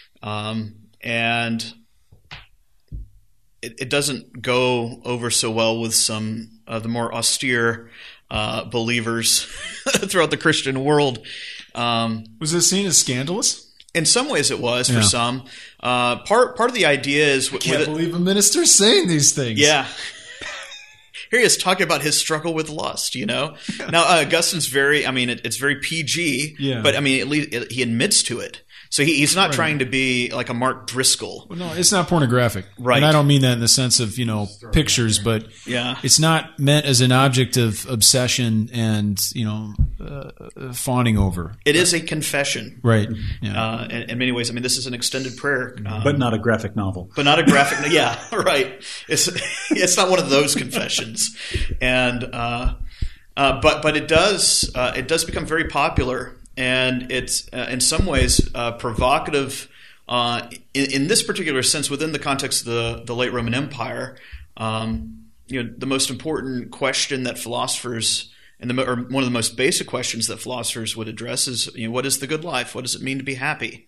Um, and it, it doesn't go over so well with some of the more austere uh, believers throughout the Christian world. Um, was it seen as scandalous? In some ways it was, for yeah. some. Uh, part part of the idea is... I can't believe a minister's saying these things. Yeah. Here he is talking about his struggle with lust, you know? Now, uh, Augustine's very, I mean, it, it's very P G, yeah. but I mean, at least it, he admits to it. So he, he's not Right. trying to be like a Mark Driscoll. Well, no, it's not pornographic. Right. And I don't mean that in the sense of, you know, pictures, but Yeah. it's not meant as an object of obsession and, you know, uh, fawning over. It is a confession. Right. Yeah. Uh, in, in many ways, I mean, this is an extended prayer, um, But not a graphic novel. but not a graphic. Yeah, right. It's it's not one of those confessions, and uh, uh, but but it does uh, it does become very popular, and it's uh, in some ways uh, provocative uh, in, in this particular sense within the context of the the late Roman Empire. Um, you know, the most important question that philosophers and the or one of the most basic questions that philosophers would address is, you know, what is the good life? What does it mean to be happy?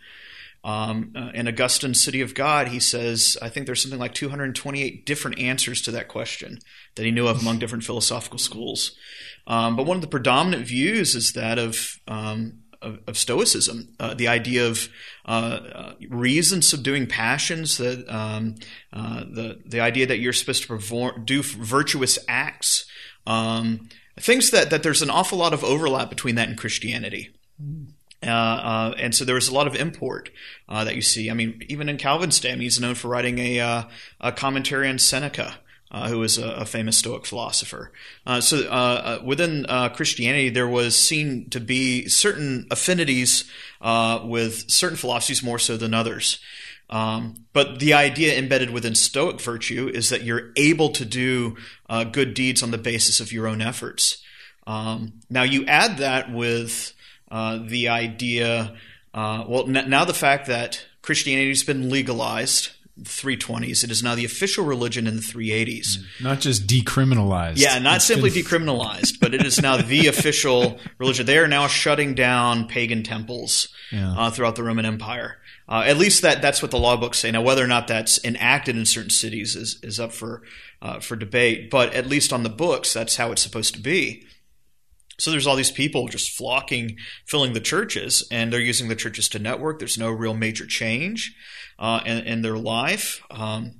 Um, uh, in Augustine's City of God, he says, I think there's something like two hundred twenty-eight different answers to that question that he knew of among different philosophical schools. Um, but one of the predominant views is that of um, of, of Stoicism, uh, the idea of uh, uh, reason subduing passions, that um, uh, the the idea that you're supposed to perform, do virtuous acts, um, things that that there's an awful lot of overlap between that and Christianity. Uh, uh, and so there was a lot of import uh, that you see. I mean, even in Calvin's day, I mean, he's known for writing a, uh, a commentary on Seneca, uh, who was a, a famous Stoic philosopher. Uh, so uh, uh, within uh, Christianity, there was seen to be certain affinities uh, with certain philosophies more so than others. Um, but the idea embedded within Stoic virtue is that you're able to do uh, good deeds on the basis of your own efforts. Um, now, you add that with Uh, the idea, uh, well, n- now the fact that Christianity has been legalized, three twenties, it is now the official religion in the three eighties. Not just decriminalized. Yeah, not It's simply been- decriminalized, but it is now the official religion. They are now shutting down pagan temples Yeah. uh, throughout the Roman Empire. Uh, at least that that's what the law books say. Now, whether or not that's enacted in certain cities is, is up for uh, for debate, but at least on the books, that's how it's supposed to be. So there's all these people just flocking, filling the churches, and they're using the churches to network. There's no real major change uh, in, in their life. Um,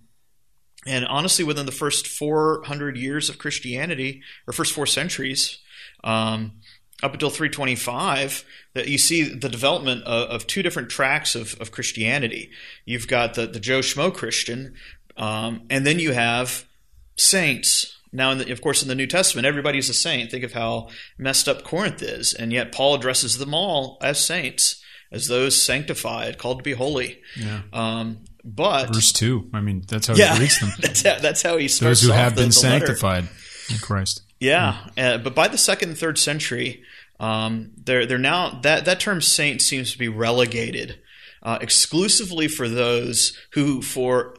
and honestly, within the first four hundred years of Christianity, or first four centuries, um, up until three twenty-five, that you see the development of, of two different tracks of, of Christianity. You've got the, the Joe Schmo Christian, um, and then you have saints. Now, in the, of course, in the New Testament, everybody's a saint. Think of how messed up Corinth is. And yet Paul addresses them all as saints, as those sanctified, called to be holy. Yeah. Um, but Verse two. I mean, that's how yeah, he greets them. that's, how, that's how he starts Those who off have the, been the letter. sanctified in Christ. Yeah, uh, but by the second and third century, um, they're they're now that that term saint seems to be relegated uh, exclusively for those who, for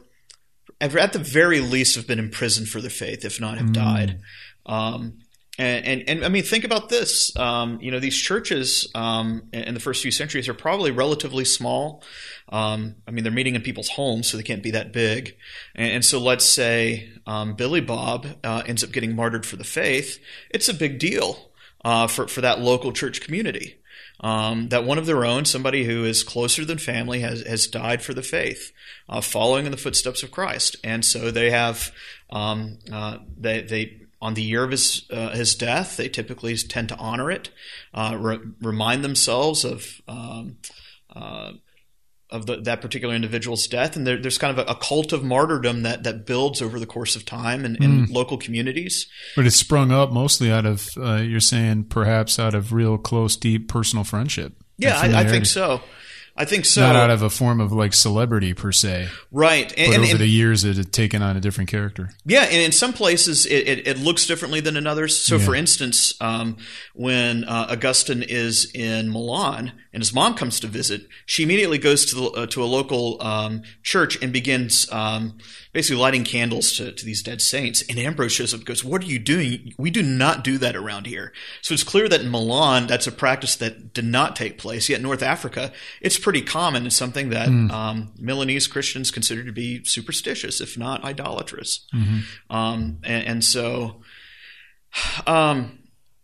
at the very least, have been imprisoned for their faith, if not have Mm. died. Um, and, and and I mean, think about this. Um, you know, these churches um, in the first few centuries are probably relatively small. Um, I mean, they're meeting in people's homes, so they can't be that big. And, and so, let's say um, Billy Bob uh, ends up getting martyred for the faith. It's a big deal uh, for for that local church community. Um, that one of their own, somebody who is closer than family, has has died for the faith, uh, following in the footsteps of Christ, and so they have um, uh, they they on the year of his uh, his death, they typically tend to honor it, uh, re- remind themselves of um, uh, of the, that particular individual's death, and there, there's kind of a, a cult of martyrdom that that builds over the course of time in, in Mm. local communities. But it's sprung up mostly out of, uh, you're saying, perhaps out of real close, deep personal friendship. Yeah, and I, I think familiarity. so. I think so. Not out of a form of like celebrity per se, Right. And, but and- over and- the years it had taken on a different character. Yeah, and in some places it, it, it looks differently than in others. So, Yeah. for instance, um, when uh, Augustine is in Milan and his mom comes to visit, she immediately goes to the, uh, to a local um, church and begins um, basically lighting candles to, to these dead saints. And Ambrose shows up and goes, "What are you doing? We do not do that around here." So it's clear that in Milan, that's a practice that did not take place. Yet in North Africa, it's pretty common. It's something that um, Milanese Christians consider to be superstitious, if not idolatrous. Um, and, and so, um,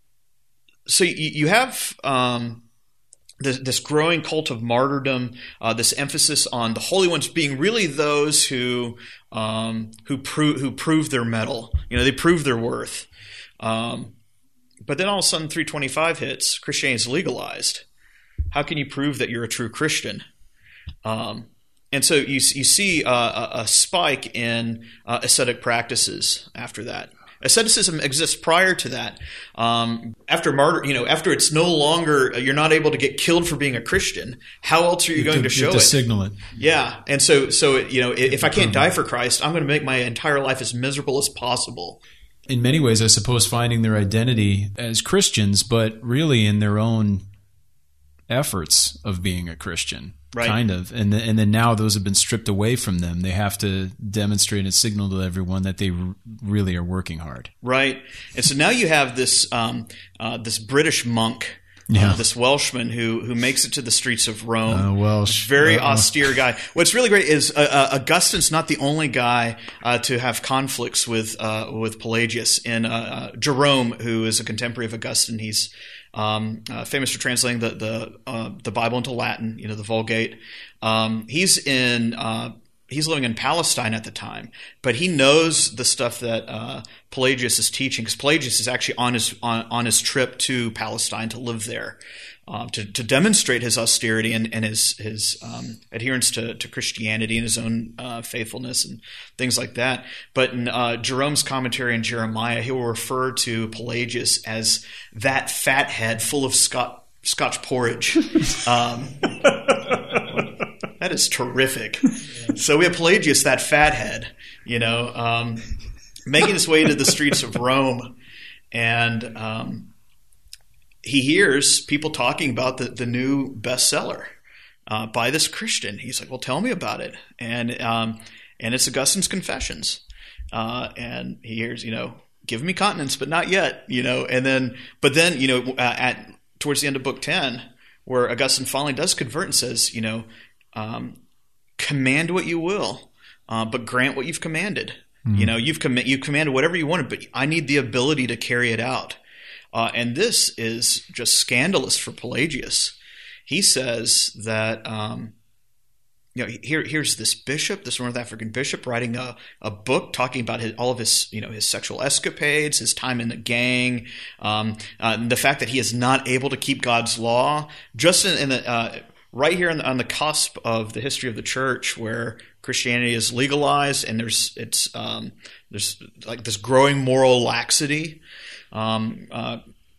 so you, you have um, this, this growing cult of martyrdom, uh, this emphasis on the holy ones being really those who um, who prove who prove their mettle. You know, they prove their worth. Um, but then all of a sudden, three twenty-five hits. Christianity is legalized. How can you prove that you're a true Christian? Um, and so you you see uh, a, a spike in uh, ascetic practices after that. Asceticism exists prior to that. Um, after martyr, you know, after it's no longer, you're not able to get killed for being a Christian. How else are you, you going to, to show you have to it? Signal it. Yeah, and so, so you know, if I can't die for Christ, I'm going to make my entire life as miserable as possible. In many ways, I suppose, finding their identity as Christians, but really in their own efforts of being a Christian. Right. Kind of. And, the, and then now those have been stripped away from them. They have to demonstrate and signal to everyone that they r- really are working hard. Right. And so now you have this um, uh, this British monk, yeah. uh, this Welshman who who makes it to the streets of Rome. Uh, Welsh. Very Uh-oh. austere guy. What's really great is uh, uh, Augustine's not the only guy uh, to have conflicts with uh, with Pelagius. And uh, uh, Jerome, who is a contemporary of Augustine, he's Um, uh, famous for translating the the uh, the Bible into Latin, you know, the Vulgate. Um, he's in uh, he's living in Palestine at the time, but he knows the stuff that uh, Pelagius is teaching, because Pelagius is actually on his on, on his trip to Palestine to live there, um, to to demonstrate his austerity and, and his his um, adherence to, to Christianity and his own uh, faithfulness and things like that. But in uh, Jerome's commentary on Jeremiah, he will refer to Pelagius as that fathead full of Scotch, Scotch porridge. Um, that is terrific. So we have Pelagius, that fathead, you know, um, making his way to the streets of Rome, and um, he hears people talking about the, the new bestseller uh, by this Christian. He's like, "Well, tell me about it," and um, and it's Augustine's Confessions, uh, and he hears, you know, "Give me continence, but not yet," you know, and then, but then, you know, uh, at towards the end of Book ten, where Augustine finally does convert and says, you know, um, "Command what you will, uh, but grant what you've commanded." Mm-hmm. You know, you've com- you've commanded whatever you wanted, but I need the ability to carry it out. Uh, and this is just scandalous for Pelagius. He says that, um, you know, here here's this bishop, this North African bishop, writing a, a book talking about his, all of his, you know, his sexual escapades, his time in the gang, um, uh, the fact that he is not able to keep God's law, just in, in the uh, right here on the, on the cusp of the history of the church, where Christianity is legalized and there's it's um, there's like this growing moral laxity. Um, uh,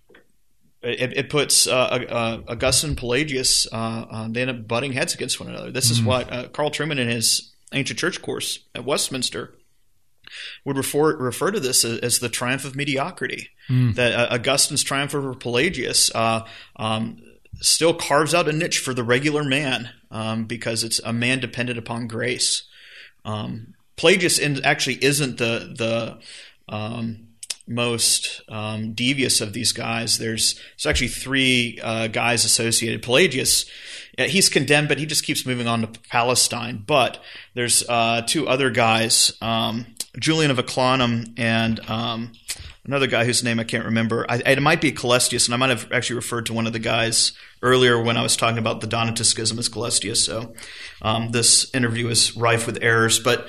it, it puts uh, uh, Augustine and Pelagius, uh, uh, they end up butting heads against one another. This mm-hmm. is what uh, Carl Trueman in his Ancient Church course at Westminster would refer refer to this as, as the triumph of mediocrity. Mm. That uh, Augustine's triumph over Pelagius uh, um, still carves out a niche for the regular man, um, because it's a man dependent upon grace. Um, Pelagius in, actually isn't the the um, most um, devious of these guys. There's, there's actually three uh, guys associated. Pelagius, he's condemned, but he just keeps moving on to Palestine. But there's uh, two other guys, um, Julian of Eclanum and um, another guy whose name I can't remember. I, it might be Coelestius, and I might have actually referred to one of the guys earlier when I was talking about the Donatist schism as Coelestius. So um, this interview is rife with errors, but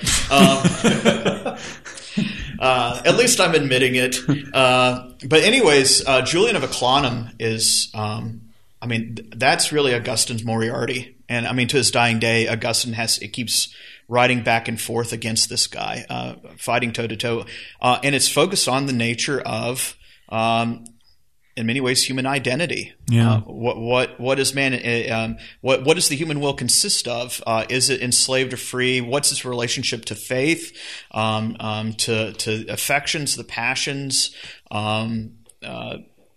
um, uh, at least I'm admitting it. Uh, but anyways, uh, Julian of Eclanum is, um, I mean, th- that's really Augustine's Moriarty. And I mean, to his dying day, Augustine has it keeps riding back and forth against this guy, uh, fighting toe to toe, uh, and it's focused on the nature of, um, in many ways, human identity. Yeah. Uh, what what what is man? Uh, um, what what does the human will consist of? Uh, is it enslaved or free? What's its relationship to faith, um, um, to to affections, the passions? Um, uh,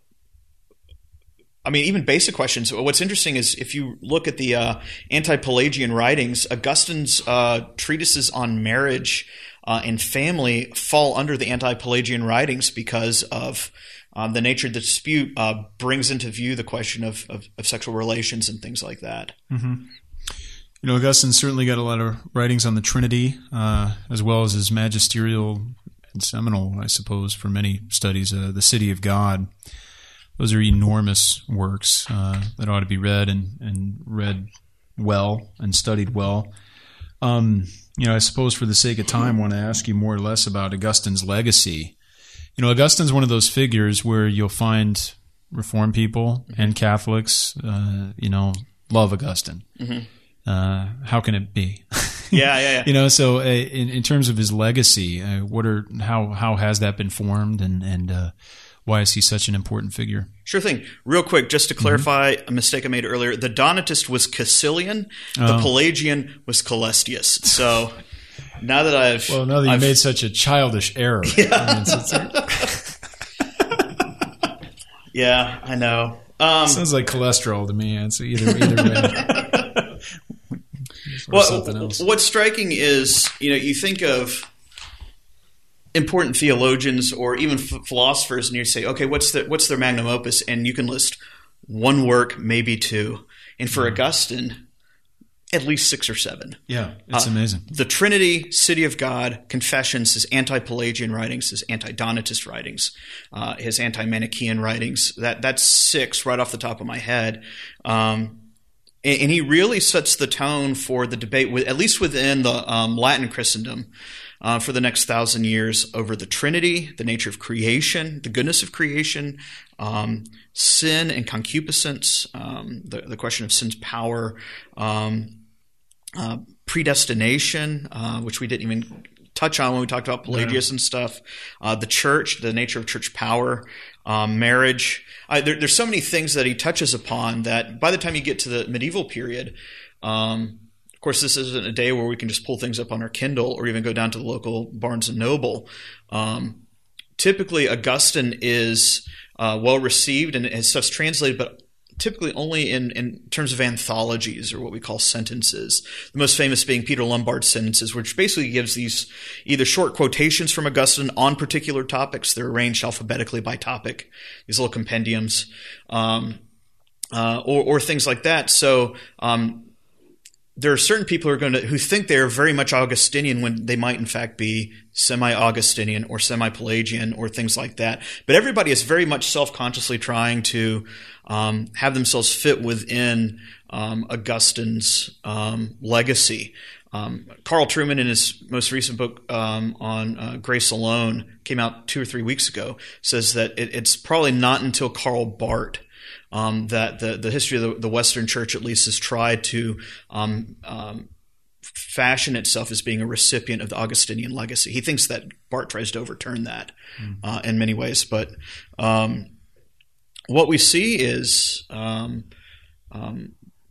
I mean, even basic questions. What's interesting is if you look at the uh, anti-Pelagian writings, Augustine's uh, treatises on marriage uh, and family fall under the anti-Pelagian writings because of um, the nature of the dispute uh, brings into view the question of, of, of sexual relations and things like that. Mm-hmm. You know, Augustine certainly got a lot of writings on the Trinity, uh, as well as his magisterial and seminal, I suppose, for many studies, uh, The City of God. Those are enormous works uh, that ought to be read and, and read well and studied well. Um, you know, I suppose for the sake of time, I want to ask you more or less about Augustine's legacy. You know, Augustine's one of those figures where you'll find Reformed people and Catholics, uh, you know, love Augustine. Mm-hmm. uh, how can it be? Yeah, yeah, yeah. You know, so uh, in, in terms of his legacy, uh, what are how how has that been formed, and and uh, why is he such an important figure? Sure thing. Real quick, just to clarify mm-hmm. a mistake I made earlier, the Donatist was Caecilian, the oh. Pelagian was Coelestius. So now that I've well, now that you I've, made such a childish error, yeah, I mean, it's, it's like, yeah, I know. Um, sounds like cholesterol to me. It's either either way. Well, something else. What's striking is, you know, you think of important theologians or even f- philosophers, and you say, okay, what's the what's their magnum opus? And you can list one work, maybe two, and for mm-hmm. Augustine, at least six or seven. Yeah, it's uh, amazing. The Trinity, City of God, Confessions, his anti-Pelagian writings, his anti-Donatist writings, uh, his anti-Manichaean writings. That that's six right off the top of my head. Um, And he really sets the tone for the debate, with, at least within the um, Latin Christendom, uh, for the next thousand years over the Trinity, the nature of creation, the goodness of creation, um, sin and concupiscence, um, the, the question of sin's power, um, uh, predestination, uh, which we didn't even touch on when we talked about Pelagius yeah. and stuff, uh, the church, the nature of church power, um, marriage. Uh, there, there's so many things that he touches upon that by the time you get to the medieval period, um, of course, this isn't a day where we can just pull things up on our Kindle or even go down to the local Barnes and Noble. Um, typically, Augustine is uh, well received and his stuff's translated, but typically only in, in terms of anthologies or what we call sentences. The most famous being Peter Lombard's Sentences, which basically gives these either short quotations from Augustine on particular topics. They're arranged alphabetically by topic, these little compendiums, um, uh, or, or things like that. So um, there are certain people who are going to who think they're very much Augustinian when they might in fact be semi-Augustinian or semi-Pelagian or things like that. But everybody is very much self-consciously trying to Um, have themselves fit within um, Augustine's um, legacy. Um, Carl Trueman, in his most recent book um, on uh, Grace Alone, came out two or three weeks ago, says that it, it's probably not until Karl Barth um, that the, the history of the, the Western Church at least has tried to um, um, fashion itself as being a recipient of the Augustinian legacy. He thinks that Barth tries to overturn that mm. uh, in many ways, but um, what we see is um, um,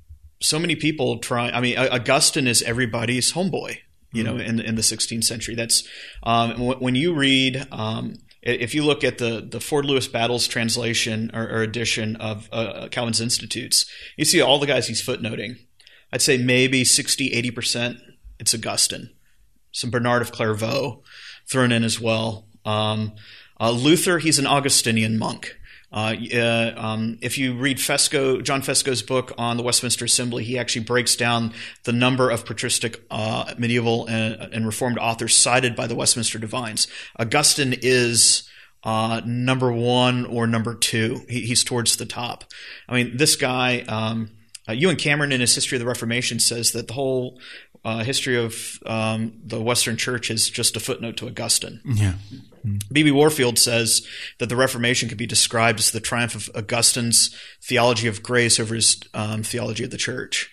so many people try. I mean, Augustine is everybody's homeboy, you mm-hmm. know, in in the sixteenth century. That's um, when you read. Um, if you look at the the Ford Lewis Battles translation or, or edition of uh, Calvin's Institutes, you see all the guys he's footnoting. I'd say maybe sixty, eighty percent it's Augustine. Some Bernard of Clairvaux thrown in as well. Um, uh, Luther, he's an Augustinian monk. Uh, uh, um, if you read Fesco, John Fesco's book on the Westminster Assembly, he actually breaks down the number of patristic, uh, medieval, and, and Reformed authors cited by the Westminster Divines. Augustine is uh, number one or number two. He, he's towards the top. I mean, this guy, um, uh, Ewan Cameron, in his History of the Reformation, says that the whole uh, history of um, the Western Church is just a footnote to Augustine. Yeah. B B Warfield says that the Reformation could be described as the triumph of Augustine's theology of grace over his um, theology of the church.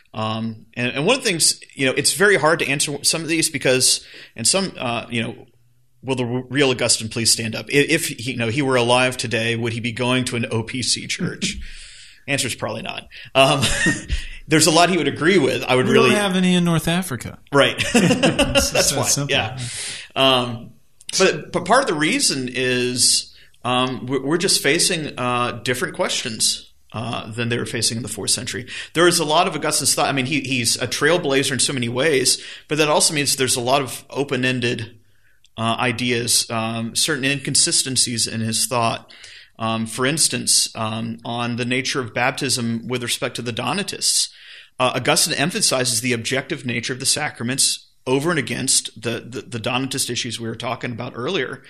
Um, and, and one of the things, you know, it's very hard to answer some of these because, and some, uh, you know, will the real Augustine please stand up? If he, you know, he were alive today, would he be going to an O P C church? Answer is probably not. Um, there's a lot he would agree with. I would we really don't have any in North Africa, right? That's, That's why. simple. Yeah. Um, But but part of the reason is um, we're just facing uh, different questions uh, than they were facing in the fourth century. There is a lot of Augustine's thought. I mean, he, he's a trailblazer in so many ways, but that also means there's a lot of open-ended uh, ideas, um, certain inconsistencies in his thought. Um, for instance, um, on the nature of baptism with respect to the Donatists, uh, Augustine emphasizes the objective nature of the sacraments over and against the, the, the Donatist issues we were talking about earlier.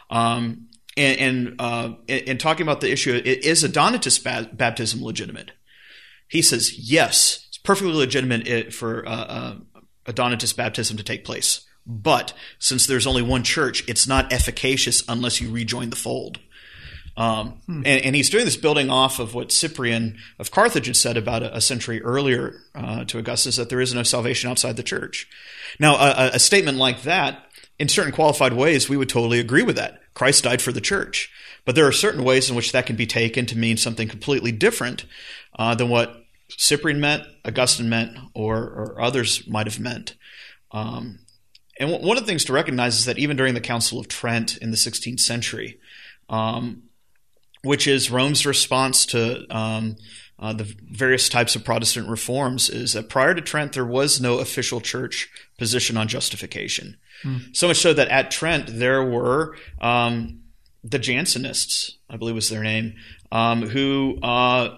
Um, and and, uh, and talking about the issue, is a Donatist ba- baptism legitimate? He says, yes, it's perfectly legitimate for uh, a Donatist baptism to take place. But since there's only one church, it's not efficacious unless you rejoin the fold. Um, hmm. and, and he's doing this building off of what Cyprian of Carthage had said about a, a century earlier uh, to Augustus, that there is no salvation outside the church. Now, a, a statement like that, in certain qualified ways, we would totally agree with that. Christ died for the church. But there are certain ways in which that can be taken to mean something completely different uh, than what Cyprian meant, Augustine meant, or, or others might have meant. Um, and w- one of the things to recognize is that even during the Council of Trent in the sixteenth century, um, which is Rome's response to um, uh, the various types of Protestant reforms, is that prior to Trent, there was no official church position on justification. Hmm. So much so that at Trent, there were um, the Jansenists, I believe was their name, um, who uh,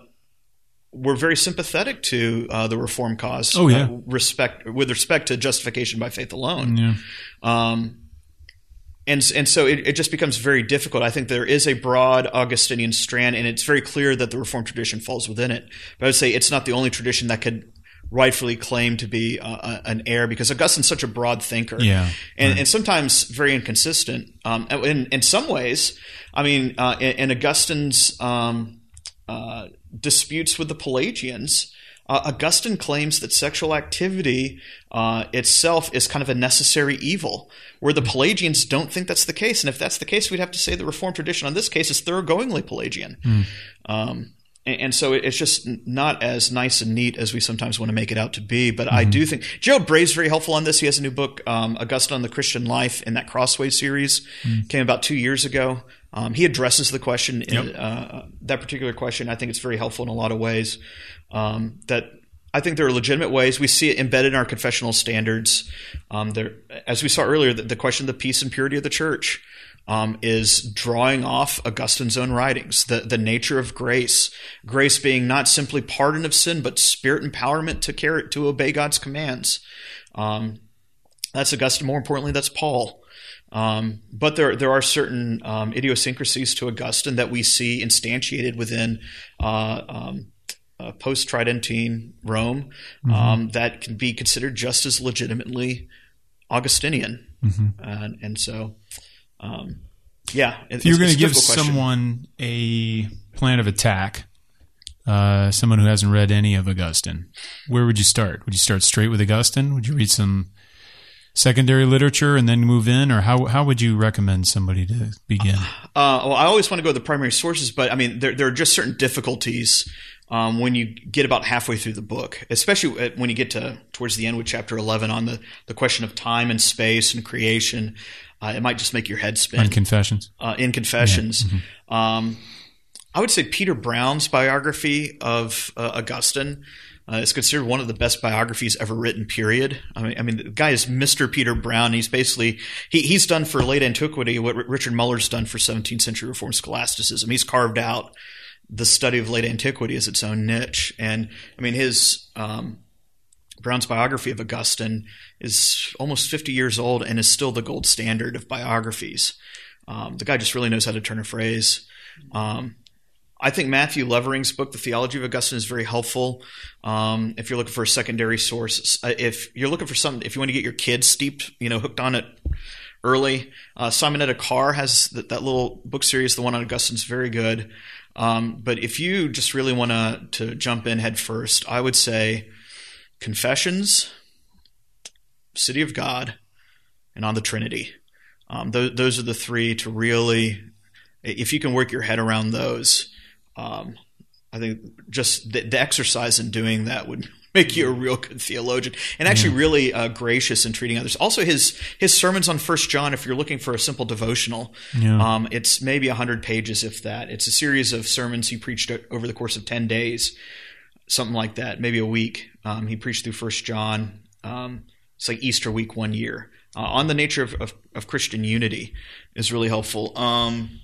were very sympathetic to uh, the Reform cause oh, yeah. uh, respect, with respect to justification by faith alone. Yeah. Um, And and so it, it just becomes very difficult. I think there is a broad Augustinian strand, and it's very clear that the Reformed tradition falls within it. But I would say it's not the only tradition that could rightfully claim to be uh, an heir, because Augustine's such a broad thinker, yeah, and, right. and sometimes very inconsistent. Um, in in some ways, I mean, uh, in, in Augustine's um, uh, disputes with the Pelagians, Uh, Augustine claims that sexual activity uh, itself is kind of a necessary evil, where the Pelagians don't think that's the case. And if that's the case, we'd have to say the Reformed tradition on this case is thoroughgoingly Pelagian. Mm. Um, and, and so it's just not as nice and neat as we sometimes want to make it out to be. But mm-hmm. I do think Gerald Bray's very helpful on this. He has a new book, um, Augustine on the Christian Life, in that Crossway series. Mm. Came about two years ago. Um, he addresses the question, in, yep. uh, that particular question. I think it's very helpful in a lot of ways. Um, that I think there are legitimate ways. We see it embedded in our confessional standards. Um, there, as we saw earlier, the, the question of the peace and purity of the church um, is drawing off Augustine's own writings. The the nature of grace, grace being not simply pardon of sin, but spirit empowerment to carry to obey God's commands. Um, that's Augustine. More importantly, that's Paul. Um, but there there are certain um, idiosyncrasies to Augustine that we see instantiated within uh, um, uh, post-Tridentine Rome mm-hmm. um, that can be considered just as legitimately Augustinian. Mm-hmm. And, and so, um, yeah. It, if you're going to give question. someone a plan of attack, uh, someone who hasn't read any of Augustine, where would you start? Would you start straight with Augustine? Would you read some secondary literature and then move in, or how how would you recommend somebody to begin? Uh, well, I always want to go to the primary sources, but I mean, there there are just certain difficulties um, when you get about halfway through the book, especially when you get to towards the end with chapter eleven on the, the question of time and space and creation. Uh, it might just make your head spin. In Confessions. Uh, in Confessions. Yeah. Mm-hmm. Um, I would say Peter Brown's biography of uh, Augustine Uh, it's considered one of the best biographies ever written, period. I mean, I mean, the guy is Mister Peter Brown. He's basically, he, he's done for late antiquity what R- Richard Muller's done for seventeenth century Reformed scholasticism. He's carved out the study of late antiquity as its own niche. And I mean, his, um, Brown's biography of Augustine is almost fifty years old and is still the gold standard of biographies. Um, the guy just really knows how to turn a phrase. Um, I think Matthew Levering's book, The Theology of Augustine, is very helpful. Um, if you're looking for a secondary source, if you're looking for something, if you want to get your kids steeped, you know, hooked on it early, uh, Simonetta Carr has that, that little book series. The one on Augustine is very good. Um, but if you just really want to to jump in head first, I would say Confessions, City of God, and On the Trinity. Um, th- those are the three to really, if you can work your head around those. Um, I think just the, the exercise in doing that would make you a real good theologian and actually yeah. really uh, gracious in treating others. Also, his his sermons on First John, if you're looking for a simple devotional, yeah. um, it's maybe one hundred pages, if that. It's a series of sermons he preached over the course of ten days, something like that, maybe a week. Um, he preached through First John. Um, it's like Easter week one year. Uh, on the nature of, of, of Christian unity is really helpful. Um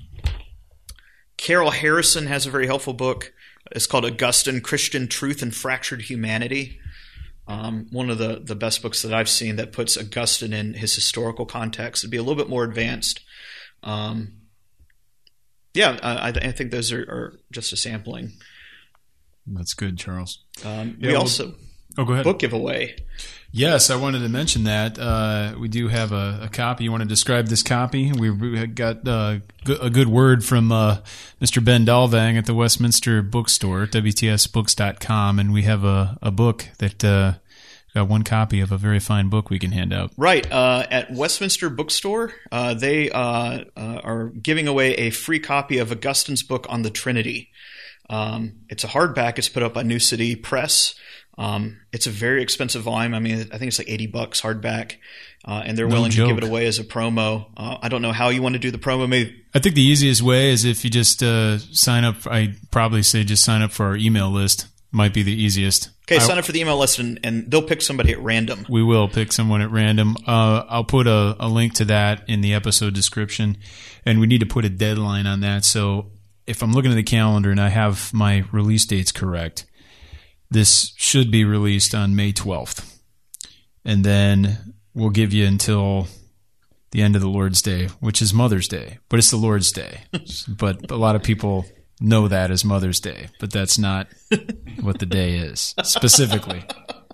Carol Harrison has a very helpful book. It's called Augustine, Christian Truth and Fractured Humanity. Um, one of the, the best books that I've seen that puts Augustine in his historical context. It'd be a little bit more advanced. Um, yeah, I, I think those are, are just a sampling. That's good, Charles. Um, yeah, we well, also... Oh, go ahead. book giveaway. Yes, I wanted to mention that. Uh, we do have a, a copy. You want to describe this copy? We, we got uh, a good word from uh, Mister Ben Dalvang at the Westminster Bookstore, W T S books dot com, and we have a, a book that uh, got one copy of a very fine book we can hand out. Right. Uh, at Westminster Bookstore, uh, they uh, uh, are giving away a free copy of Augustine's book on the Trinity. Um, it's a hardback. It's put out by New City Press. Um, it's a very expensive volume. I mean, I think it's like eighty bucks hardback, uh, and they're No willing joke. to give it away as a promo. Uh, I don't know how you want to do the promo. Maybe I think the easiest way is if you just uh, sign up. I probably say just sign up for our email list. Might be the easiest. okay, I- sign up for the email list, and, and they'll pick somebody at random. We will pick someone at random. Uh, I'll put a, a link to that in the episode description, and we need to put a deadline on that. So if I'm looking at the calendar and I have my release dates correct, this should be released on May twelfth. And then we'll give you until the end of the Lord's Day, which is Mother's Day. But it's the Lord's Day. But a lot of people know that as Mother's Day, but that's not what the day is specifically.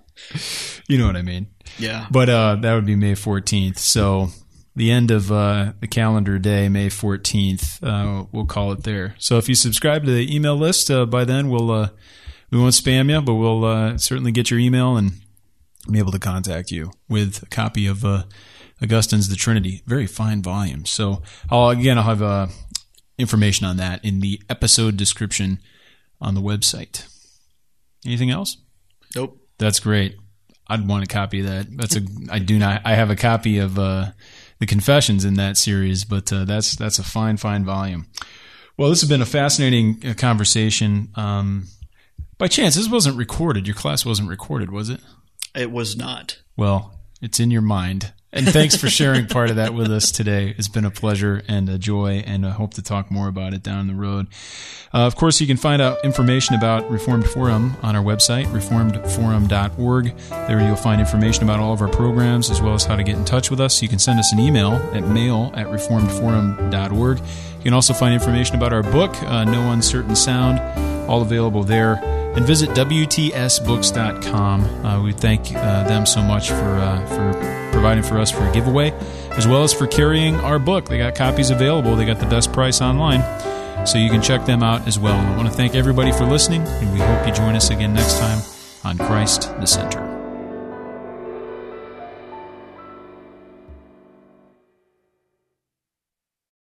You know what I mean? Yeah. But uh, that would be May fourteenth. So the end of uh, the calendar day, May fourteenth, uh, we'll call it there. So if you subscribe to the email list, uh, by then we'll uh, we won't spam you, but we'll uh, certainly get your email and be able to contact you with a copy of uh, Augustine's The Trinity. Very fine volume. So I'll, again, I'll have uh, information on that in the episode description on the website. Anything else? Nope. That's great. I'd want a copy of that. That's a. I do not. I have a copy of uh, the Confessions in that series, but uh, that's that's a fine, fine volume. Well, this has been a fascinating uh, conversation. Um, by chance, this wasn't recorded. Your class wasn't recorded, was it? It was not. Well, it's in your mind. And thanks for sharing part of that with us today. It's been a pleasure and a joy, and I hope to talk more about it down the road. Uh, of course, you can find out information about Reformed Forum on our website, reformed forum dot org. There you'll find information about all of our programs, as well as how to get in touch with us. You can send us an email at mail at reformed forum dot org. You can also find information about our book, uh, No Uncertain Sound, all available there. And visit W T S books dot com. Uh, we thank uh, them so much for uh, for providing for us for a giveaway, as well as for carrying our book. They got copies available. They got the best price online, so you can check them out as well. I want to thank everybody for listening, and we hope you join us again next time on Christ the Center.